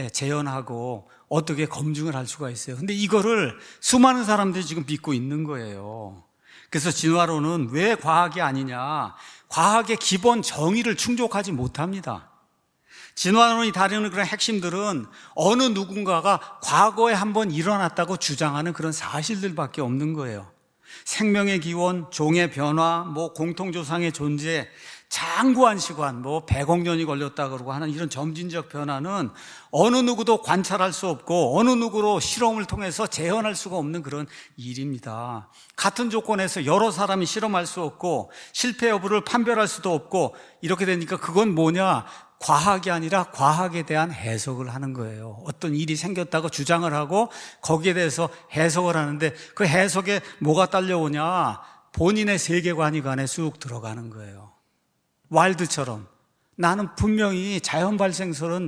재현하고 어떻게 검증을 할 수가 있어요? 근데 이거를 수많은 사람들이 지금 믿고 있는 거예요. 그래서 진화론은 왜 과학이 아니냐? 과학의 기본 정의를 충족하지 못합니다. 진화론이 다루는 그런 핵심들은 어느 누군가가 과거에 한번 일어났다고 주장하는 그런 사실들밖에 없는 거예요. 생명의 기원, 종의 변화, 뭐 공통조상의 존재, 장구한 시간, 뭐 백억 년이 걸렸다 그러고 하는 이런 점진적 변화는 어느 누구도 관찰할 수 없고 어느 누구로 실험을 통해서 재현할 수가 없는 그런 일입니다. 같은 조건에서 여러 사람이 실험할 수 없고 실패 여부를 판별할 수도 없고 이렇게 되니까 그건 뭐냐? 과학이 아니라 과학에 대한 해석을 하는 거예요. 어떤 일이 생겼다고 주장을 하고 거기에 대해서 해석을 하는데 그 해석에 뭐가 딸려오냐? 본인의 세계관이 안에 쑥 들어가는 거예요. 와일드처럼 나는 분명히 자연 발생설은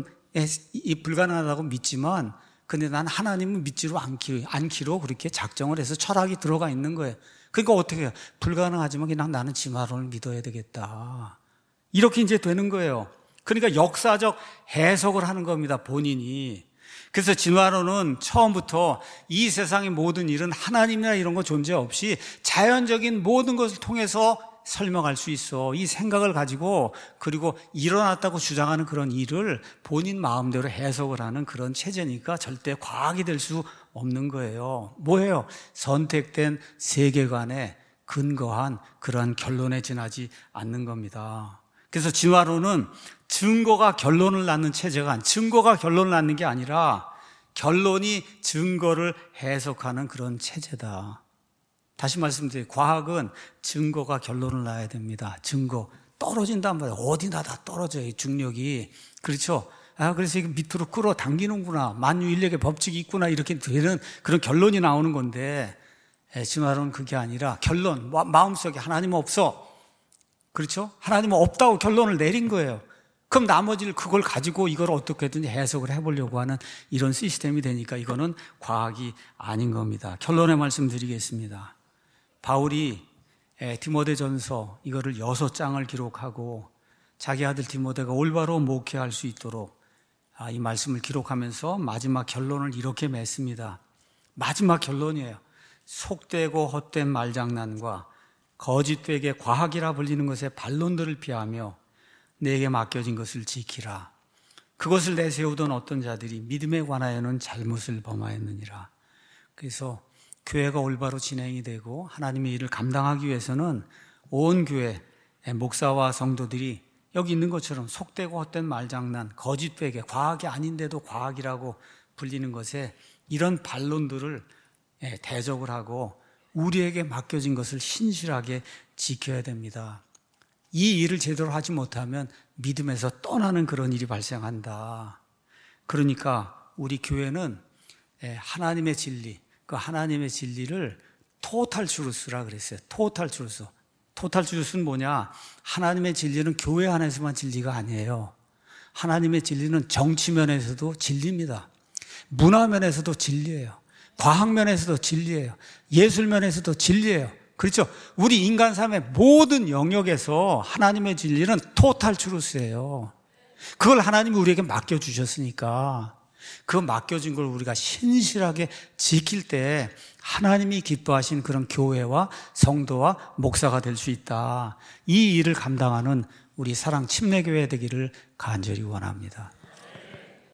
불가능하다고 믿지만 근데 난 하나님은 믿지로 않기, 않기로 그렇게 작정을 해서 철학이 들어가 있는 거예요. 그러니까 어떻게 해요? 불가능하지만 그냥 나는 진화론을 믿어야 되겠다. 이렇게 이제 되는 거예요. 그러니까 역사적 해석을 하는 겁니다, 본인이. 그래서 진화론은 처음부터 이 세상의 모든 일은 하나님이나 이런 거 존재 없이 자연적인 모든 것을 통해서 설명할 수 있어. 이 생각을 가지고 그리고 일어났다고 주장하는 그런 일을 본인 마음대로 해석을 하는 그런 체제니까 절대 과학이 될 수 없는 거예요. 뭐예요? 선택된 세계관에 근거한 그러한 결론에 지나지 않는 겁니다. 그래서 진화론은 증거가 결론을 낳는 체제가 아니, 증거가 결론을 낳는 게 아니라 결론이 증거를 해석하는 그런 체제다. 다시 말씀드려요. 과학은 증거가 결론을 낳아야 됩니다. 증거. 떨어진단 말이에요. 어디나 다 떨어져요. 중력이. 그렇죠? 아, 그래서 이게 밑으로 끌어 당기는구나. 만유인력의 법칙이 있구나. 이렇게 되는 그런 결론이 나오는 건데, 진화론은 그게 아니라 결론. 마음속에 하나님 없어. 그렇죠? 하나님은 없다고 결론을 내린 거예요. 그럼 나머지를 그걸 가지고 이걸 어떻게든지 해석을 해보려고 하는 이런 시스템이 되니까 이거는 과학이 아닌 겁니다. 결론의 말씀 드리겠습니다. 바울이 디모데전서 이거를 여섯 장을 기록하고 자기 아들 디모데가 올바로 목회할 수 있도록 이 말씀을 기록하면서 마지막 결론을 이렇게 맺습니다. 마지막 결론이에요. 속되고 헛된 말장난과 거짓되게 과학이라 불리는 것의 반론들을 피하며 내게 맡겨진 것을 지키라. 그것을 내세우던 어떤 자들이 믿음에 관하여는 잘못을 범하였느니라. 그래서 교회가 올바로 진행이 되고 하나님의 일을 감당하기 위해서는 온 교회 목사와 성도들이 여기 있는 것처럼 속되고 헛된 말장난, 거짓되게 과학이 아닌데도 과학이라고 불리는 것에 이런 반론들을 대적을 하고 우리에게 맡겨진 것을 신실하게 지켜야 됩니다. 이 일을 제대로 하지 못하면 믿음에서 떠나는 그런 일이 발생한다. 그러니까 우리 교회는 하나님의 진리, 그 하나님의 진리를 토탈 트루스라 그랬어요. 토탈 트루스. 토탈 트루스는 뭐냐? 하나님의 진리는 교회 안에서만 진리가 아니에요. 하나님의 진리는 정치면에서도 진리입니다. 문화면에서도 진리예요. 과학면에서도 진리예요. 예술면에서도 진리예요. 그렇죠? 우리 인간 삶의 모든 영역에서 하나님의 진리는 토탈 트루스예요. 그걸 하나님이 우리에게 맡겨주셨으니까 그 맡겨진 걸 우리가 신실하게 지킬 때 하나님이 기뻐하신 그런 교회와 성도와 목사가 될 수 있다. 이 일을 감당하는 우리 사랑 침례교회 되기를 간절히 원합니다.